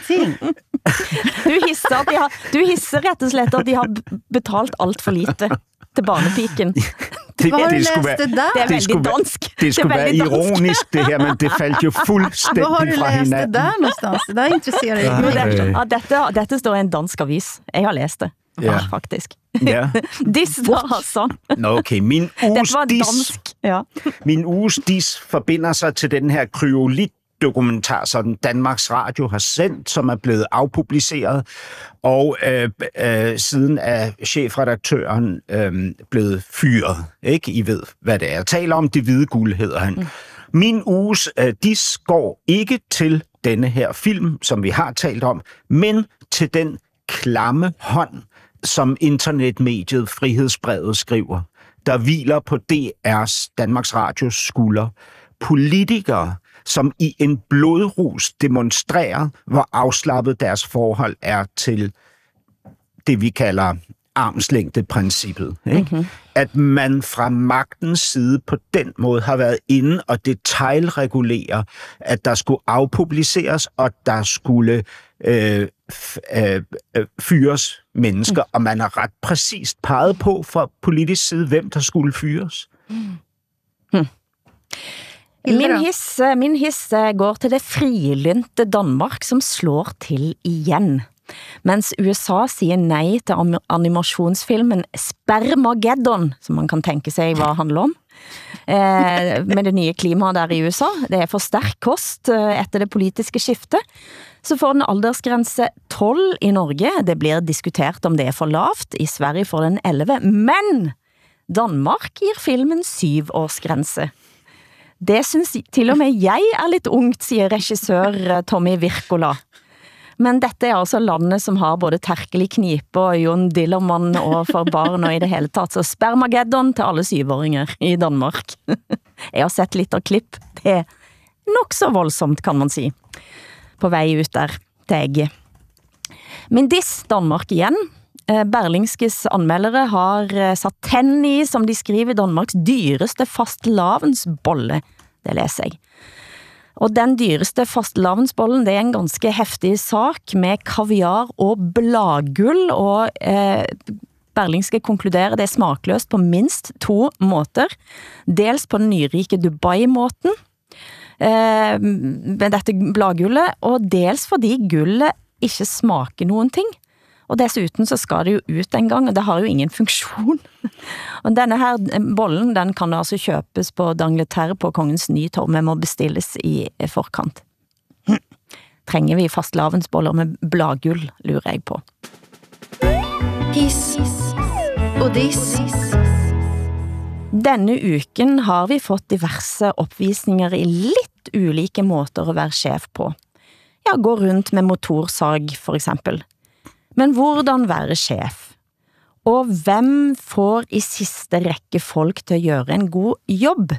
Du hisser, de har, du hisser rett og slett at de har betalt alt for lite til barnepiken. Det, det, det, skulle være, det, er det skulle dansk. Være, det skulle det være ironisk, det her, men det faldt jo fuldstændig fra hinanden. Hvor har du læst det der någonstans? Det der interesserer jeg. Ja, dette, dette står i en dansk avis. Jeg har læst det. Ja. Faktisk. Ja. Diss var altså. Nå, okay. Min uges diss, ja. Min uges diss forbinder sig til den her kryolit dokumentar, som Danmarks Radio har sendt, som er blevet afpubliceret, og øh, øh, siden er chefredaktøren øh, blevet fyret. Ikke? I ved, hvad det er. Jeg taler om Det Hvide Guld, hedder han. Mm. Min uges øh, diss går ikke til denne her film, som vi har talt om, men til den klamme hånd, som internetmediet Frihedsbrevet skriver, der hviler på D R's Danmarks Radios skulder. Politikere, som i en blodrus demonstrerer, hvor afslappet deres forhold er til det, vi kalder armslængdeprincippet. Ikke? Mm-hmm. At man fra magtens side på den måde har været inde og detailregulere, at der skulle afpubliceres, og der skulle øh, f- øh, øh, fyres mennesker, mm. og man har ret præcist peget på fra politisk side, hvem der skulle fyres. Mm. Hmm. Min hiss, min hiss går til det frilynte Danmark, som slår til igen. Mens U S A siger nej til animationsfilmen Spermageddon, som man kan tænke sig, hvad handler om, eh, med det nye klimaet der i U S A. Det er for stærk kost eh, efter det politiske skifte. Så får den aldersgrense tolv i Norge. Det bliver diskutert om det er for lavt. I Sverige får den elleve. Men Danmark giver filmen syv årsgrense. Det synes til og med jeg er lidt ungt, siger regissør Tommy Wirkola. Men dette er altså landet som har både Terkelig Knipe og Jon Dillermann og for barn og i det hele tatt. Så Spermageddon til alle syvåringer i Danmark. Jeg har sett litt av klipp. Det er nok så voldsomt, kan man si. På vei ut der til jeg. Men diss Danmark igen. Berlingskes anmeldere har satt tenn i, som de skriver, Danmarks dyreste fastelavnsbolle. Det læser jeg. Og den dyreste fastelavnsbollen, det er en ganske heftig sak med kaviar og bladgull, og eh, Berlingske konkluderer det er smakløst på minst to måter. Dels på den nyrike Dubai-måten, eh, med dette bladgullet, og dels fordi gullet ikke smaker noen ting. Og dessuten så skal det jo ut en gang, og det har jo ingen funksjon. Og denne her bollen, den kan altså kjøpes på D'Angleterre på Kongens Nytorv, men må bestilles i forkant. Trenger vi fastlavnsboller med bladgull, lurer jeg på. Hiss og diss. Denne uken har vi fått diverse oppvisninger i litt ulike måter å være sjef på. Ja, gå rundt med motorsag, for eksempel. Men hvordan være sjef? Og hvem får i siste rekke folk til å gjøre en god jobb?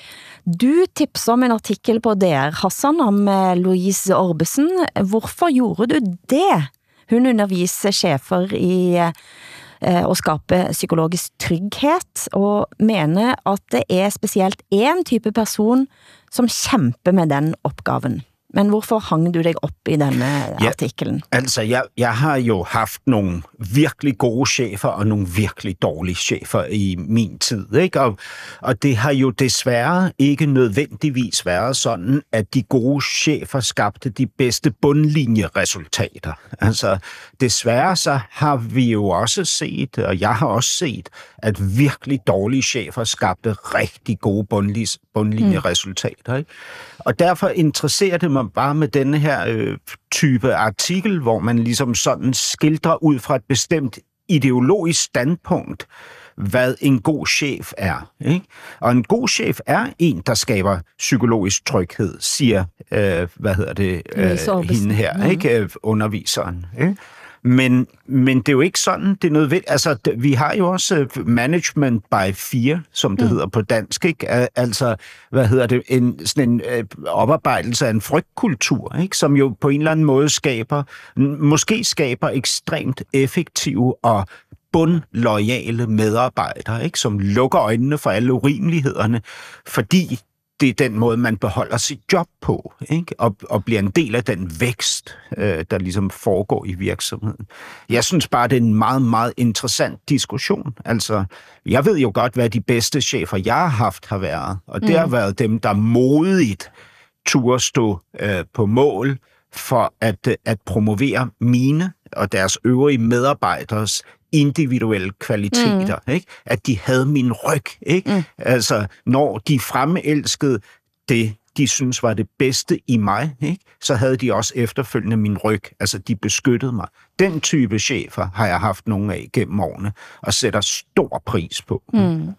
Du tipser om en artikkel på D R, Hassan, om Louise Orbesen. Hvorfor gjorde du det? Hun underviser sjefer i eh, å skape psykologisk trygghet, og mener at det er spesielt en type person som kjemper med den oppgaven. Men hvorfor hang du deg opp i denne artiklen? Ja, altså, jeg, jeg har jo haft nogle virkelig gode chefer og nogle virkelig dårlige chefer i min tid, ikke? Og, og det har jo desværre ikke nødvendigvis været sådan, at de gode chefer skabte de bedste bundlinjeresultater. Altså, desværre så har vi jo også set, og jeg har også set, at virkelig dårlige chefer skabte rigtig gode bundlinjeresultater, ikke? Og derfor interesserer det mig bare med denne her øh, type artikel, hvor man ligesom sådan skildrer ud fra et bestemt ideologisk standpunkt, hvad en god chef er, ikke? Og en god chef er en, der skaber psykologisk tryghed, siger, øh, hvad hedder det, øh, hende her, ikke? Underviseren, ikke? Men, men det er jo ikke sådan, det er nødvendigt. Altså, vi har jo også management by fear, som det mm. hedder på dansk, ikke? Altså, hvad hedder det, en, sådan en øh, oparbejdelse af en frygtkultur, ikke? Som jo på en eller anden måde skaber, måske skaber ekstremt effektive og bundloyale medarbejdere, ikke? Som lukker øjnene for alle urimelighederne, fordi det er den måde, man beholder sit job på, ikke? Og, og bliver en del af den vækst, øh, der ligesom foregår i virksomheden. Jeg synes bare, det er en meget, meget interessant diskussion. Altså, jeg ved jo godt, hvad de bedste chefer, jeg har haft, har været. Og det mm. har været dem, der modigt turde stå øh, på mål for at, at promovere mine og deres øvrige medarbejderes individuelle kvaliteter, mm. ikke? At de havde min ryg, ikke? Mm. Altså, når de fremelskede det, de synes var det bedste i mig, ikke? Så havde de også efterfølgende min ryg. Altså, de beskyttede mig. Den type chefer har jeg haft nogle af gennem årene, og sætter stor pris på. Mm.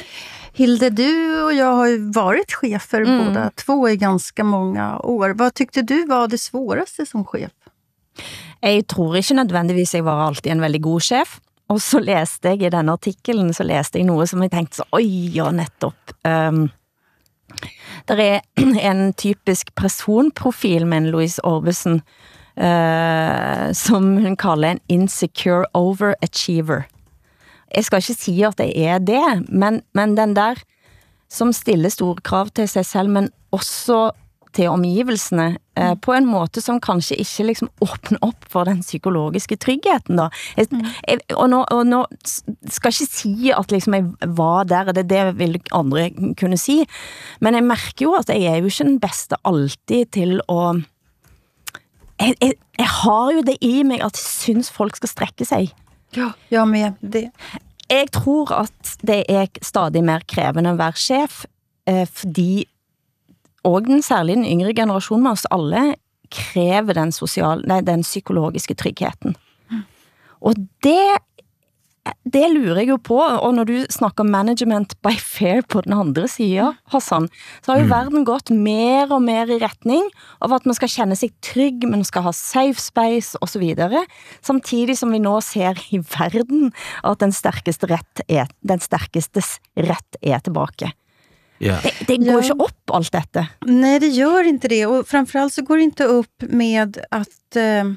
Hilde, du och jag har ju varit chefer mm. båda två i ganska många år. Vad tyckte du var det svåraste som chef? Jeg tror ikke nødvendigvis jeg var alltid en veldig god sjef. Og så leste jeg i denne artikkelen, så leste jeg noe som jeg tenkte så, oi, ja, nettopp. Um, der er en typisk personprofil med en Louise Orbesen, uh, som hun kaller en insecure overachiever. Jeg skal ikke si at det er det, men, men den der som stiller store krav til seg selv, men også til omgivelsene, eh, på en måte som kanskje ikke liksom åpner opp for den psykologiske tryggheten da. Jeg, jeg, og, nå, og nå skal jeg ikke si at liksom jeg var der, det, det vil andre kunne si, men jeg merker jo at jeg er jo ikke den beste alltid til å jeg, jeg, jeg har jo det i meg at jeg synes folk skal strekke seg. Ja, jeg med det. Jeg tror at det er stadig mer krevende å være sjef, eh, fordi og den særlig den yngre generasjonen med oss alle krever den, sosial, nei, den psykologiske tryggheten. Mm. Og det, det lurer jeg jo på, og når du snakker management by fear på den andre siden, Hassan, så har jo mm. verden gått mer og mer i retning av at man skal kjenne seg trygg, man skal ha safe space og så videre, samtidig som vi nå ser i verden at den sterkeste rett er, den sterkestes rett er tilbake. Ja. Det, det går ja. Ikke upp allt detta. Nej, det gör inte det. Och framförallt så går det inte upp med att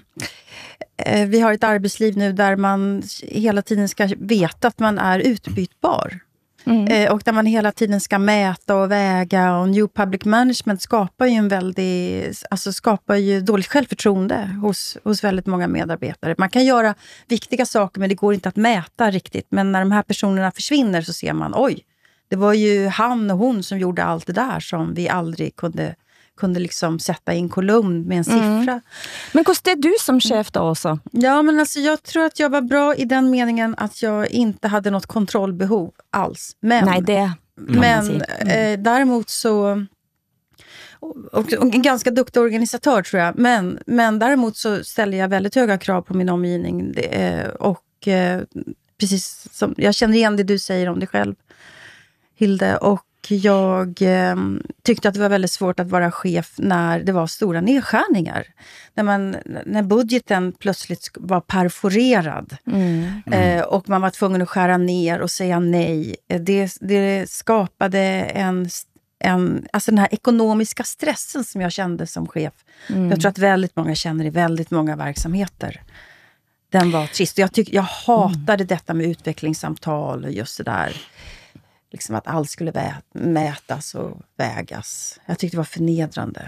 eh, vi har ett arbetsliv nu där man hela tiden ska veta att man är utbytbar. Mm. Eh, och där man hela tiden ska mäta och väga. Och New Public Management skapar ju en väldigt, alltså skapar ju dåligt självförtroende hos, hos väldigt många medarbetare. Man kan göra viktiga saker, men det går inte att mäta riktigt. Men när de här personerna försvinner så ser man, oj, det var ju han och hon som gjorde allt det där som vi aldrig kunde kunde liksom sätta i en kolumn med en siffra. Mm. Men hur är du som chef då också? Ja, men alltså jag tror att jag var bra i den meningen att jag inte hade något kontrollbehov alls. Men, Nej, det men eh, däremot så... Och, och en ganska duktig organisatör tror jag. Men, men däremot så ställer jag väldigt höga krav på min omgivning. Det, och eh, precis som, jag känner igen det du säger om dig själv, Hilde. Och jag eh, tyckte att det var väldigt svårt att vara chef när det var stora nedskärningar. När, man, när budgeten plötsligt var perforerad. Mm. Eh, och man var tvungen att skära ner och säga nej. Det, det skapade en... En, alltså den här ekonomiska stressen som jag kände som chef. Mm. Jag tror att väldigt många känner i väldigt många verksamheter. Den var trist. Jag, tyck, jag hatade mm. detta med utvecklingssamtal och just det där. Liksom att allt skulle vä- mätas och vägas. Jag tyckte det var förnedrande.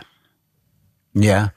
Ja.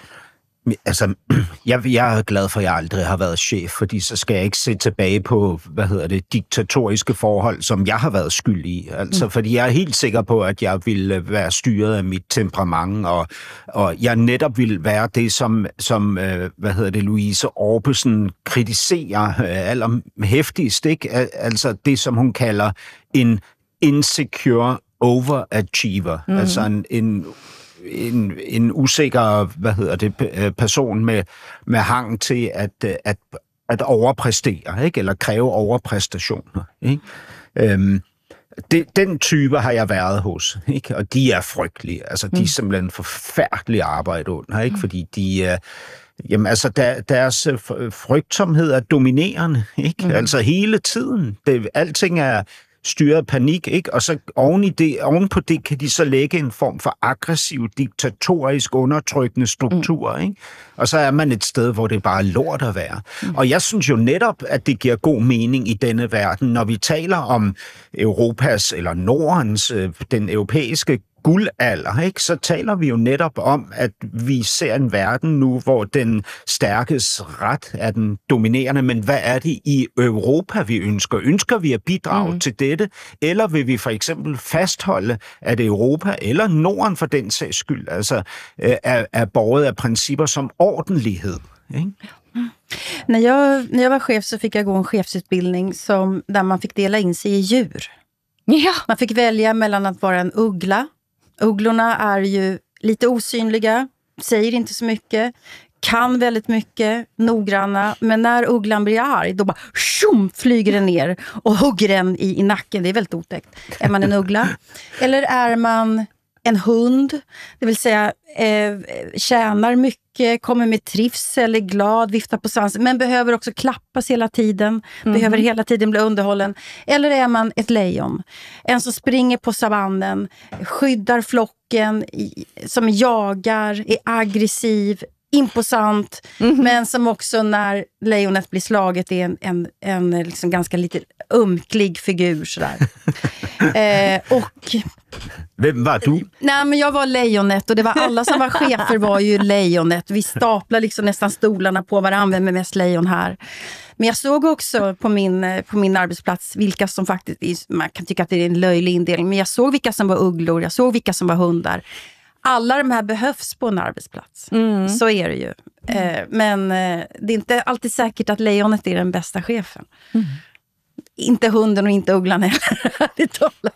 Altså, jeg, jeg er glad for, at jeg aldrig har været chef, fordi så skal jeg ikke se tilbage på, hvad hedder det, diktatoriske forhold, som jeg har været skyld i. Altså, mm. fordi jeg er helt sikker på, at jeg vil være styret af mit temperament, og, og jeg netop vil være det, som, som hvad hedder det, Louise Orbesen kritiserer allerhæftigst, ikke? Altså det, som hun kalder en insecure overachiever. Mm. Altså en... en En, en usikker, hvad hedder det, person med, med hang til at, at, at overpræstere, ikke? Eller kræve overpræstationer. Ikke? Øhm, det, den type har jeg været hos, ikke? Og de er frygtelige. Altså, de er simpelthen forfærdelige arbejde under, ikke? Fordi de... Jamen, altså, der, deres frygtsomhed er dominerende, ikke? Mm. Altså, hele tiden. Det, alting er... styret panik, ikke? Og så oven, i det, oven på det kan de så lægge en form for aggressiv, diktatorisk, undertrykkende struktur, mm. ikke? Og så er man et sted, hvor det bare er lort at være. Mm. Og jeg synes jo netop, at det giver god mening i denne verden, når vi taler om Europas eller Nordens, den europæiske guldalder, ikke? Så taler vi jo netop om, at vi ser en verden nu, hvor den stærkes ret er den dominerende, men hvad er det i Europa, vi ønsker? Ønsker vi at bidrage mm. til dette, eller vil vi for eksempel fastholde, at Europa, eller Norden for den sags skyld, altså er, er båret af principper som ordentlighed, ikke? Mm. När jag, när jag var chef så fick jag gå en chefsutbildning som, där man fick dela in sig i djur. Ja. Man fick välja mellan att vara en uggla. Ugglorna är ju lite osynliga, säger inte så mycket, kan väldigt mycket, noggranna. Men när ugglan blir arg, då bara tjum, flyger den ner och hugger den i, i nacken. Det är väldigt otäckt. Är man en uggla? Eller är man en hund? Det vill säga eh, tjänar mycket, kommer med trivsel, är glad, viftar på svansen, men behöver också klappas hela tiden. Mm. Behöver hela tiden bli underhållen. Eller är man ett lejon? En som springer på savannen, skyddar flocken, i, som jagar, är aggressiv, imposant, mm-hmm. men som också när lejonet blir slaget är en, en, en liksom ganska lite umklig figur sådär. eh, och Vem var du? Nej, men jag var lejonet och det var alla som var chefer var ju lejonet. Vi staplar liksom nästan stolarna på varandra, med mest lejon här. Men jag såg också på min, på min arbetsplats vilka som faktiskt, man kan tycka att det är en löjlig indelning, men jag såg vilka som var ugglor, jag såg vilka som var hundar. Alla de här behövs på en arbetsplats. Mm. Så är det ju. Eh, men eh, det är inte alltid säkert att lejonet är den bästa chefen. Mm. Inte hunden och inte ugglan heller. Det talar.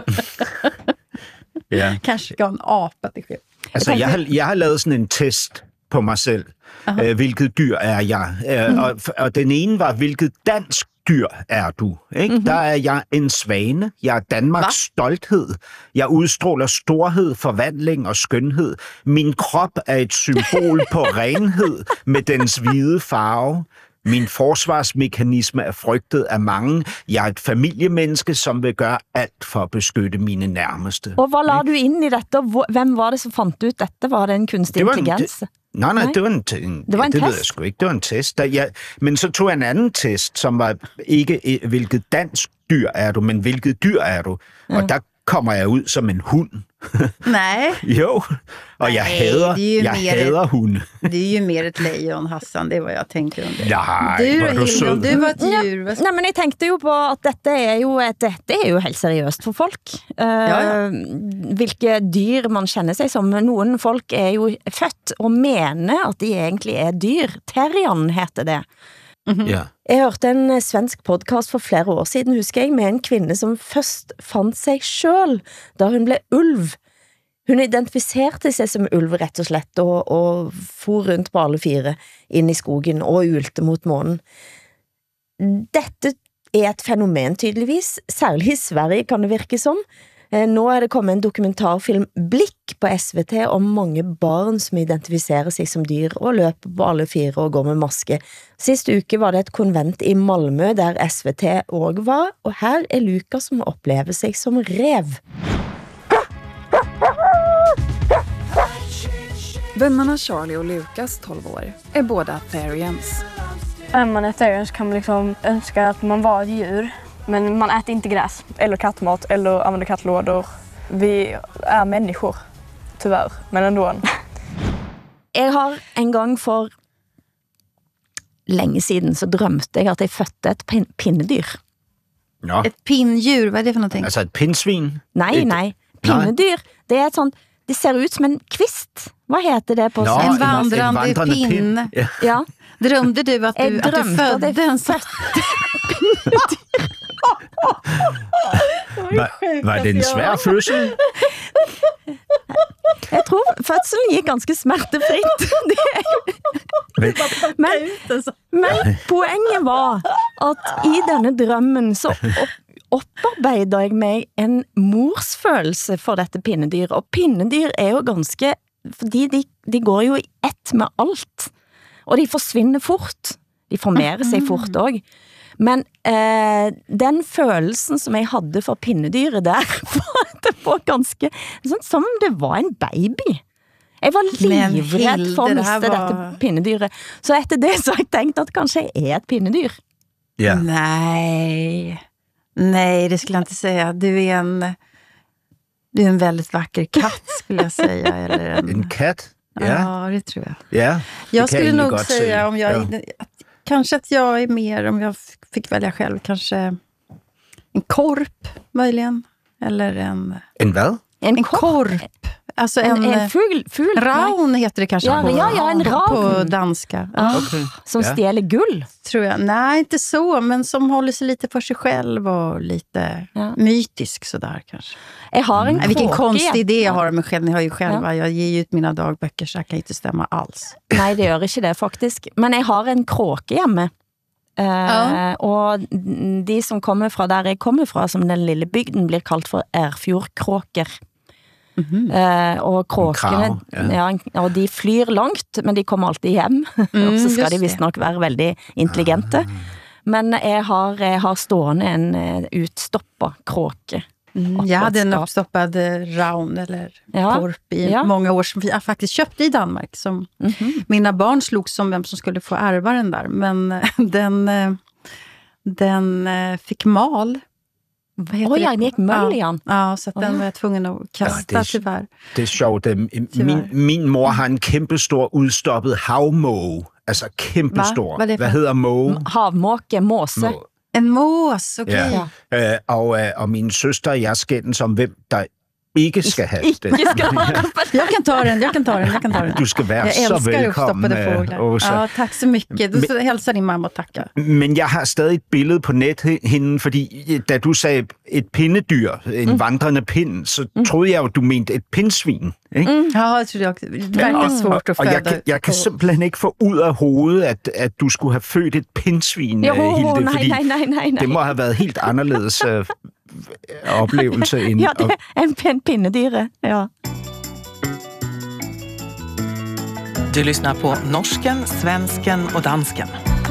Ja. Kanske ska en apa till chef. Altså, jeg har, jeg har lavet sådan en test på mig selv. Uh, hvilket dyr er jeg? Uh, mm. og, og den ene var, hvilket dansk dyr er du? Ikke? Mm-hmm. Der er jeg en svane. Jeg er Danmarks Hva? stolthed. Jeg udstråler storhed, forvandling og skønhed. Min krop er et symbol på renhed med dens hvide farve. Min forsvarsmekanisme er frygtet af mange. Jeg er et familiemenneske, som vil gøre alt for at beskytte mine nærmeste. Og hvad la du ind i dette? Hvem var det, som fandt ud dette? Var det en kunstig det intelligens? En, det, nej, nej, nej, det var en, en, det var en det test? ved jeg sgu ikke. Det var en test. Der, jeg, men så tog jeg en anden test, som var ikke, hvilket dansk dyr er du, men hvilket dyr er du? Ja. Og der kommer jeg ud som en hund. Nej. Jo, og jeg Nej, hader, det er jo jeg mere hader hunde. Det är ju mer ett lejon, Hassan, det är vad jag tänker om det. Nej, du hvor er då, du Hilde, sød. om du var ett djur, vad Nej, men jeg tenkte jo på at dette er jo, et, dette er jo helt seriøst for folk. Uh, Ja, ja. Hvilke dyr man kjenner seg som. Noen folk er jo født og mener at de egentlig er dyr. Terrian heter det. Ja. Jeg hørte en svensk podcast for flere år siden, husker jeg, med en kvinne som først fant seg selv da hun ble ulv. Hun identifiserte seg som ulv rett og slett, og, og for rundt på alle fire inn i skogen og ulte mot månen. Dette er et fenomen tydeligvis, særlig i Sverige kan det virke som. Nå er det kommet en dokumentarfilm Blikk på S V T om mange barn som identifiserer seg som dyr og løper på alle fire og går med maske. Sist uke var det et konvent i Malmö der S V T også var, og her er Lukas som opplever seg som rev. Vännerna Charlie och Lukas, tolv år, är båda Therians. Är man ett Therian så kan man liksom önska att man var ett djur. Men man äter inte gräs. Eller kattmat, eller använder kattlådor. Vi är människor, tyvärr. Men ändå. Jeg har en gang for lenge siden så drømte jeg at jeg fødte et pin pinnedyr. Nå, Ett pinndjur, vad är det för någonting? altså et pindsvin. Nei, Et- nei. Pinnedyr, det er et sånt, det ser ut som en kvist. Hva heter det på Nå, svensk? en vandrande, en vandrende pinne. Ja. Ja. Drömde du att du, Jeg att du drømte at födde jeg en sån? Var, var det en svær fødsel? Jeg tror fødselen gikk ganske smertefritt. Det er jo- men, men poenget var at i denne drømmen så opp, opparbeider jeg meg en morsfølelse for dette pinnedyr. Og pinnedyr er jo ganske, fordi de, de går jo i ett med alt. Og de forsvinner fort. De formerer seg fort også. Men eh, den følelsen som jeg hadde for pinnedyret der, det var ganske, sånn som om det var en baby. Jeg var Men livredd Hilde, for å det miste her var- dette pinnedyret. Så etter det så har jeg tenkt at kanskje jeg er et pinnedyr. Ja. Nej. Nej, det skulle jag inte säga. Du är en du är en väldigt vacker katt skulle jag säga eller en, En kat? Ja. Ja, det tror jag. Ja. det Jag kan skulle egentlig nog godt säga se. om jag Ja. att, kanske att jag är mer om jag f- fick välja själv kanske en korp möjligen eller en En hvad? En, en korp. korp. Alltså En, en, en fugl, fugl raun heter det kanske Ja, på, ja, ja, en på, raun. på danska. Ja, Okay. som Ja. stjäler gull. tror jag. Nej, inte så, men som håller sig lite för sig själv och lite Ja. mytisk sådär kanske. Jeg har en Nej, vilken kråke konstig igjen. idé jag har med själv. Ni har ju själva, Ja. jag ger ju ut mina dagböcker så jag kan inte stämma alls. Nei, det gjør ikke det faktisk. Men jeg har en kråke hjemme. Eh, Ja. Og de som kommer fra der jeg kommer fra, som den lille bygden, blir kalt for Erfjordkråker. Eh, og kråkene, krav, ja. og de flyr langt, men de kommer alltid hjem. og så skal just de det. visst nok være veldig intelligente. Men jeg har, jeg har stående en eh, utstoppet kråke. Mm, jag hade en skap. uppstoppad eh, raun eller Ja, korp i ja. många år som jag faktiskt köpte i Danmark. Som mina barn slog som vem som skulle få ärva den där. Men eh, den, eh, den eh, fick mal. Vad heter Oj, ja, det? den gick möll i ja. han. Ja, så att den Oj. var jag tvungen att kasta Ja, det är- tyvärr. Det er sjovt. øh, Min, min mor har en kæmpestor udstoppet havmåge. Altså kæmpestor. Hva? Hvad er det for- Hvad hedder måge? Havmåke, måse. Må- En mås, okej. Ja. Øh, og, øh, og min søster og jeg skændes om, hvem der ikke skal have den. Ikke skal ha Jag kan ta den, jag kan ta den, jag kan ta den. Du skal være Jag så älskar velkommen, uppstoppade øh, fåglar. Åsa. Ja, tack så mycket. Du så hälsar din mamma och tackar. Men jeg har stadig et billede på nethinden, fordi øh, da du sagde et pindedyr, en mm. vandrende pind, så mm. troede jeg jo, du mente et pindsvin. Ikke? Mm. Ja, jeg tror det också. Det verkar svårt att Og jeg, föda. kan- jeg kan simpelthen ikke få ud af hovedet, at, at du skulle have født et pindsvin, Jo, øh, Hilde, nej, fordi nej, nej, nej, nej. det må have været helt anderledes øh, oplevelse end... Ja, det er en pen pinnedyre, ja. Du lyssnar på norsken, svensken och dansken.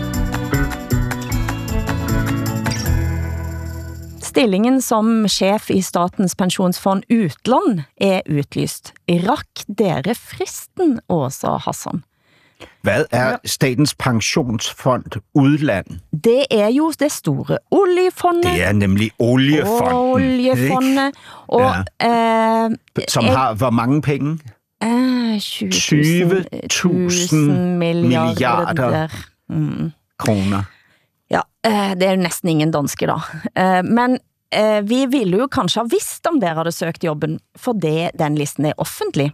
Stillingen som sjef i Statens pensjonsfond Utland er utlyst. Rakk dere fristen, Åsa Hassan? Hvad er Statens Pensionsfond Udland? Det er jo det store oljefondet. Det er nemlig oljefonden. Oljefondet. Og, Ja. eh, Som jeg- har hvor mange penge? eh, tyve tusind milliarder Mm. kroner. Ja, eh, det er jo nesten ingen danske da. Eh, men eh, vi ville jo kanskje ha visst om dere hadde søkt jobben, for det, den listen er offentlig.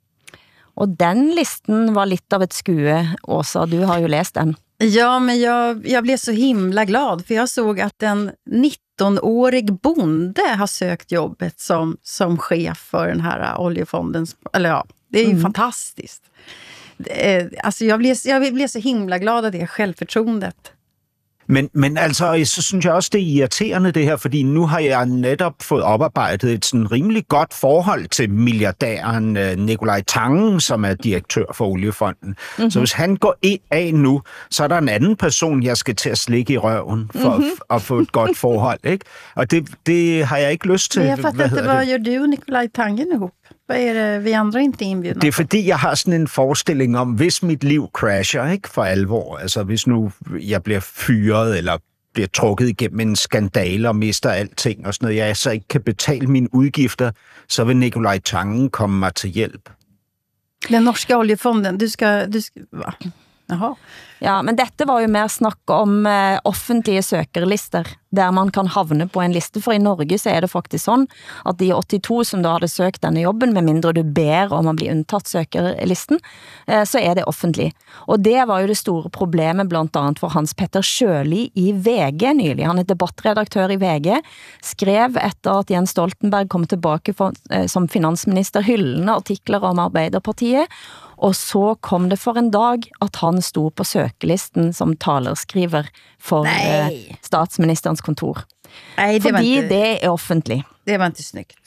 Og den listen var litt av et skue, Åsa, du har jo läst den. Ja, men jag, jag blev så himla glad för jag såg att en nittonårig bonde har sökt jobbet som, som chef för den här oljefonden. Eller ja, det är ju mm. fantastiskt. Det är, alltså jag blev, jag blev så himla glad av det självförtroendet. Men, men altså, så synes jeg også, det er irriterende det her, fordi nu har jeg netop fået oparbejdet et sådan rimelig godt forhold til milliardæren øh, Nikolaj Tangen, som er direktør for Oliefonden. Mm-hmm. Så hvis han går ind af nu, så er der en anden person, jeg skal til at slikke i røven for mm-hmm. at, at få et godt forhold, ikke? Og det, det har jeg ikke lyst til. Men jeg fattar inte, hvad gør du og Nikolaj Tangen ihop? Hvad er det, vi andre ikke indbjudne? Det er fordi, jeg har sådan en forestilling om, hvis mit liv crasher, ikke for alvor, altså hvis nu jeg bliver fyret, eller bliver trukket igennem en skandale og mister alting og sådan noget, jeg så ikke kan betale mine udgifter, så vil Nikolaj Tangen komme mig til hjælp. Den norske oljefonden, du skal... Du skal va? Jaha. Ja, men dette var jo mer snakk om eh, offentlige søkerlister, der man kan havne på en liste, for i Norge så er det faktisk sånn at de åttito som da hadde søkt denne jobben, med mindre du ber om å bli unntatt søkerlisten, eh, så er det offentlig. Og det var jo det store problemet blant annet for Hans Petter Sjøli i V G nylig. Han er debattredaktør i V G, skrev etter at Jens Stoltenberg kom tilbake for, eh, som finansminister hyllende artikler om Arbeiderpartiet, og så kom det for en dag at han sto på søkelisten som talerskriver for eh, statsministerens kontor. Nej, det Fordi var inte, det er offentlig. det var inte snyggt.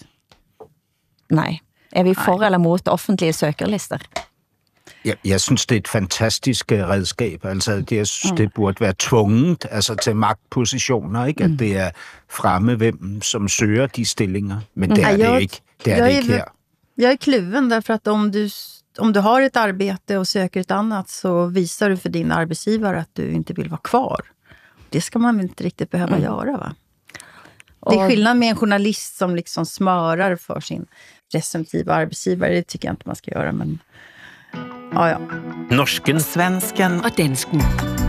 Nej. Er vi for eller mot offentlige søkerlister? Jeg, jeg synes, det er et fantastisk redskab. Altså, det, jeg synes, det burde være tvunget altså, til magtpositioner, ikke? At det er fremme, hvem som søger de stillinger. Men det er Nej, det jag- ikke. Det er jag det ikke her. Jag är kluven därför att om du, om du har ett arbete och söker ett annat så visar du för din arbetsgivare att du inte vill vara kvar. Det ska man väl inte riktigt behöva mm. göra, va? Det är Och- skillnad med en journalist som liksom smörar för sin presumtiva arbetsgivare. Det tycker jag inte man ska göra, men ja, ja. Norsken, Svensken Og dansken.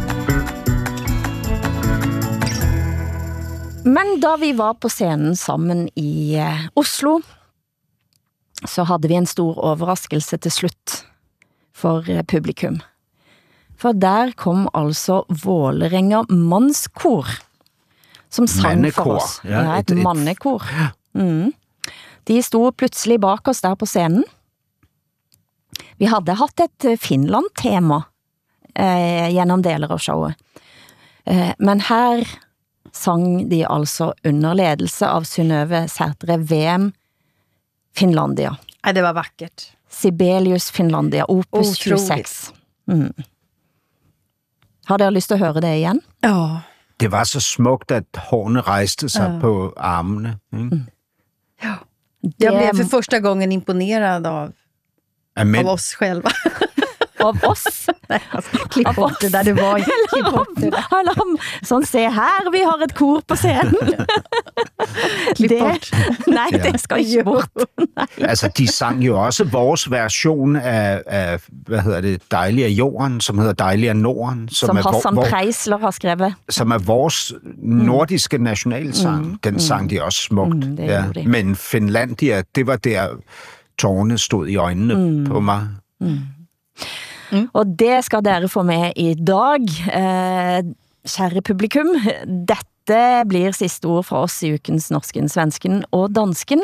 Men da vi var på scenen sammen i eh, Oslo, så hadde vi en stor overraskelse til slutt for eh, publikum. For der kom altså Vålerenga Mannskor, som sang Mannekor, for oss. ja, Ja, et, et- et- mannekor. Mm. De sto plutselig bak oss der på scenen. Vi hadde hatt et eh, Finland-tema eh, gjennom deler av showet. Eh, men her sang de altså under ledelse av Synnøve Sætre V M Finlandia. Nej, det var vackert. Sibelius Finlandia, opus Otroligt. tjueseks. Mm. Har dere lyst til å høre det igjen? Ja. Det var så smukt, at hårene rejste sig Ja. på armene. Ikke? Jag Det- blev för första gången imponerad av, Amen. av oss själva. Av oss? Nej, alltså, klipp bort det där du var. Klipp bort det där. Eller om, sånn, se her, vi har et kor på scenen. Klipp det, bort. nej, det skal ikke bort. Nej. Altså, de sang jo også vores version af, af hvad hedder det, Dejlig af jorden, som hedder Dejlig af Norden, som, Som er, Hassan vor, Preisler har skrevet. som er vores nordiske nationalsang. Mm. Den sang de også smukt. Mm, det ja. gjorde de. Men Finlandia, det var der tårerne stod i øjnene mm. på mig. Og det skal dere få med i dag, eh, kjære publikum. Dette blir siste ord fra oss i ukens Norsken, Svensken og Dansken.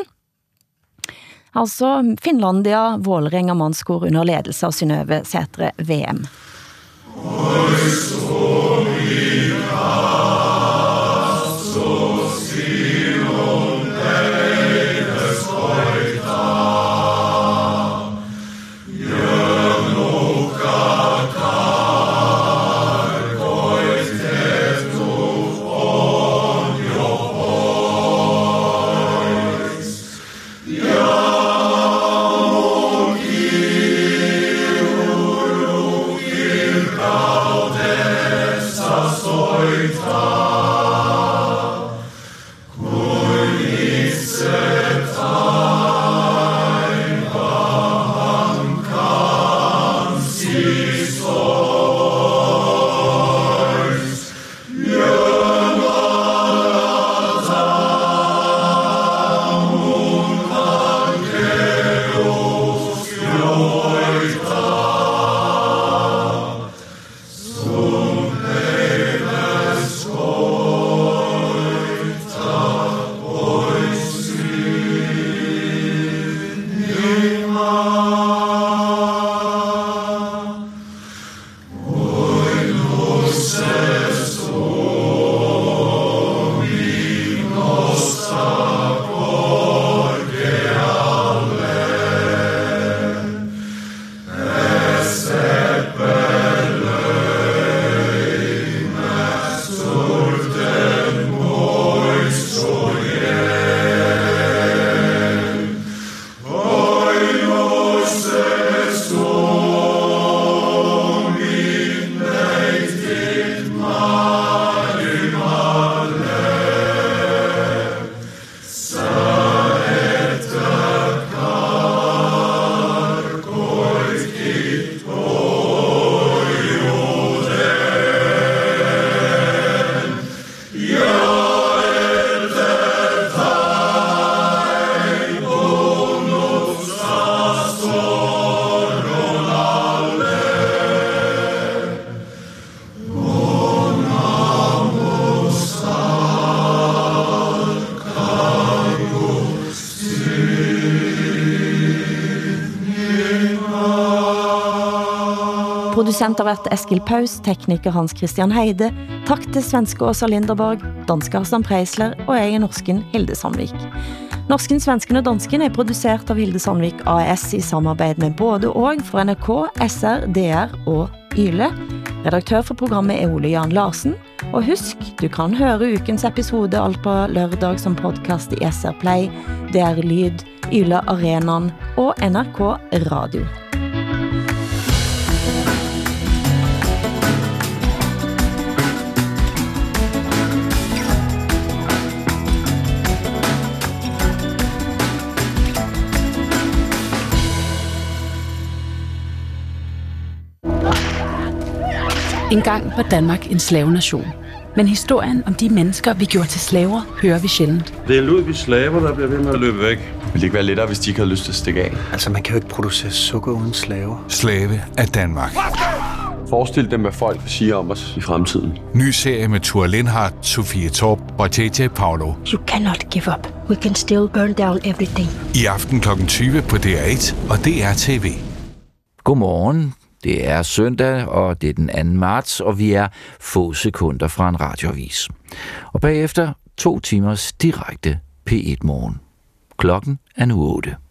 Altså Finlandia, Vålerenga Mannskor under ledelse av Synnøve Sætre V M. Io Producent har været Eskil Paus, tekniker Hans Christian Heide. Takk til svenske Åsa Linderborg, danske Hassan Preisler og jeg er norsken Hilde Sandvik. Norsken, svensken og dansken er produceret av Hilde Sandvik A S i samarbeid med både og for N R K, S R, D R og Yle. Redaktør for programmet er Ole Jan Larsen. Og husk, du kan høre ukens episode alt på lørdag som podcast i S R Play, D R Lyd, Yle Arenan og N R K Radio. En gang var Danmark en slavenation. Men historien om de mennesker, vi gjorde til slaver, hører vi sjældent. Det er Ludvigs slaver, der bliver ved med at løbe væk. Ville det ikke være lettere, hvis de ikke havde lyst til at stikke af? Altså, man kan jo ikke producere sukker uden slaver. Slave af Danmark. Forestil dem, hvad folk siger om os i fremtiden. Ny serie med Tua Lindhardt, Sofie Torp og J J Paulo. You cannot give up. We can still burn down everything. I aften klokken tyve på D R et og D R T V. Godmorgen. Det er søndag, og det er den anden marts, og vi er få sekunder fra en radioavis. Og bagefter to timers direkte P et morgen. Klokken er nu otte.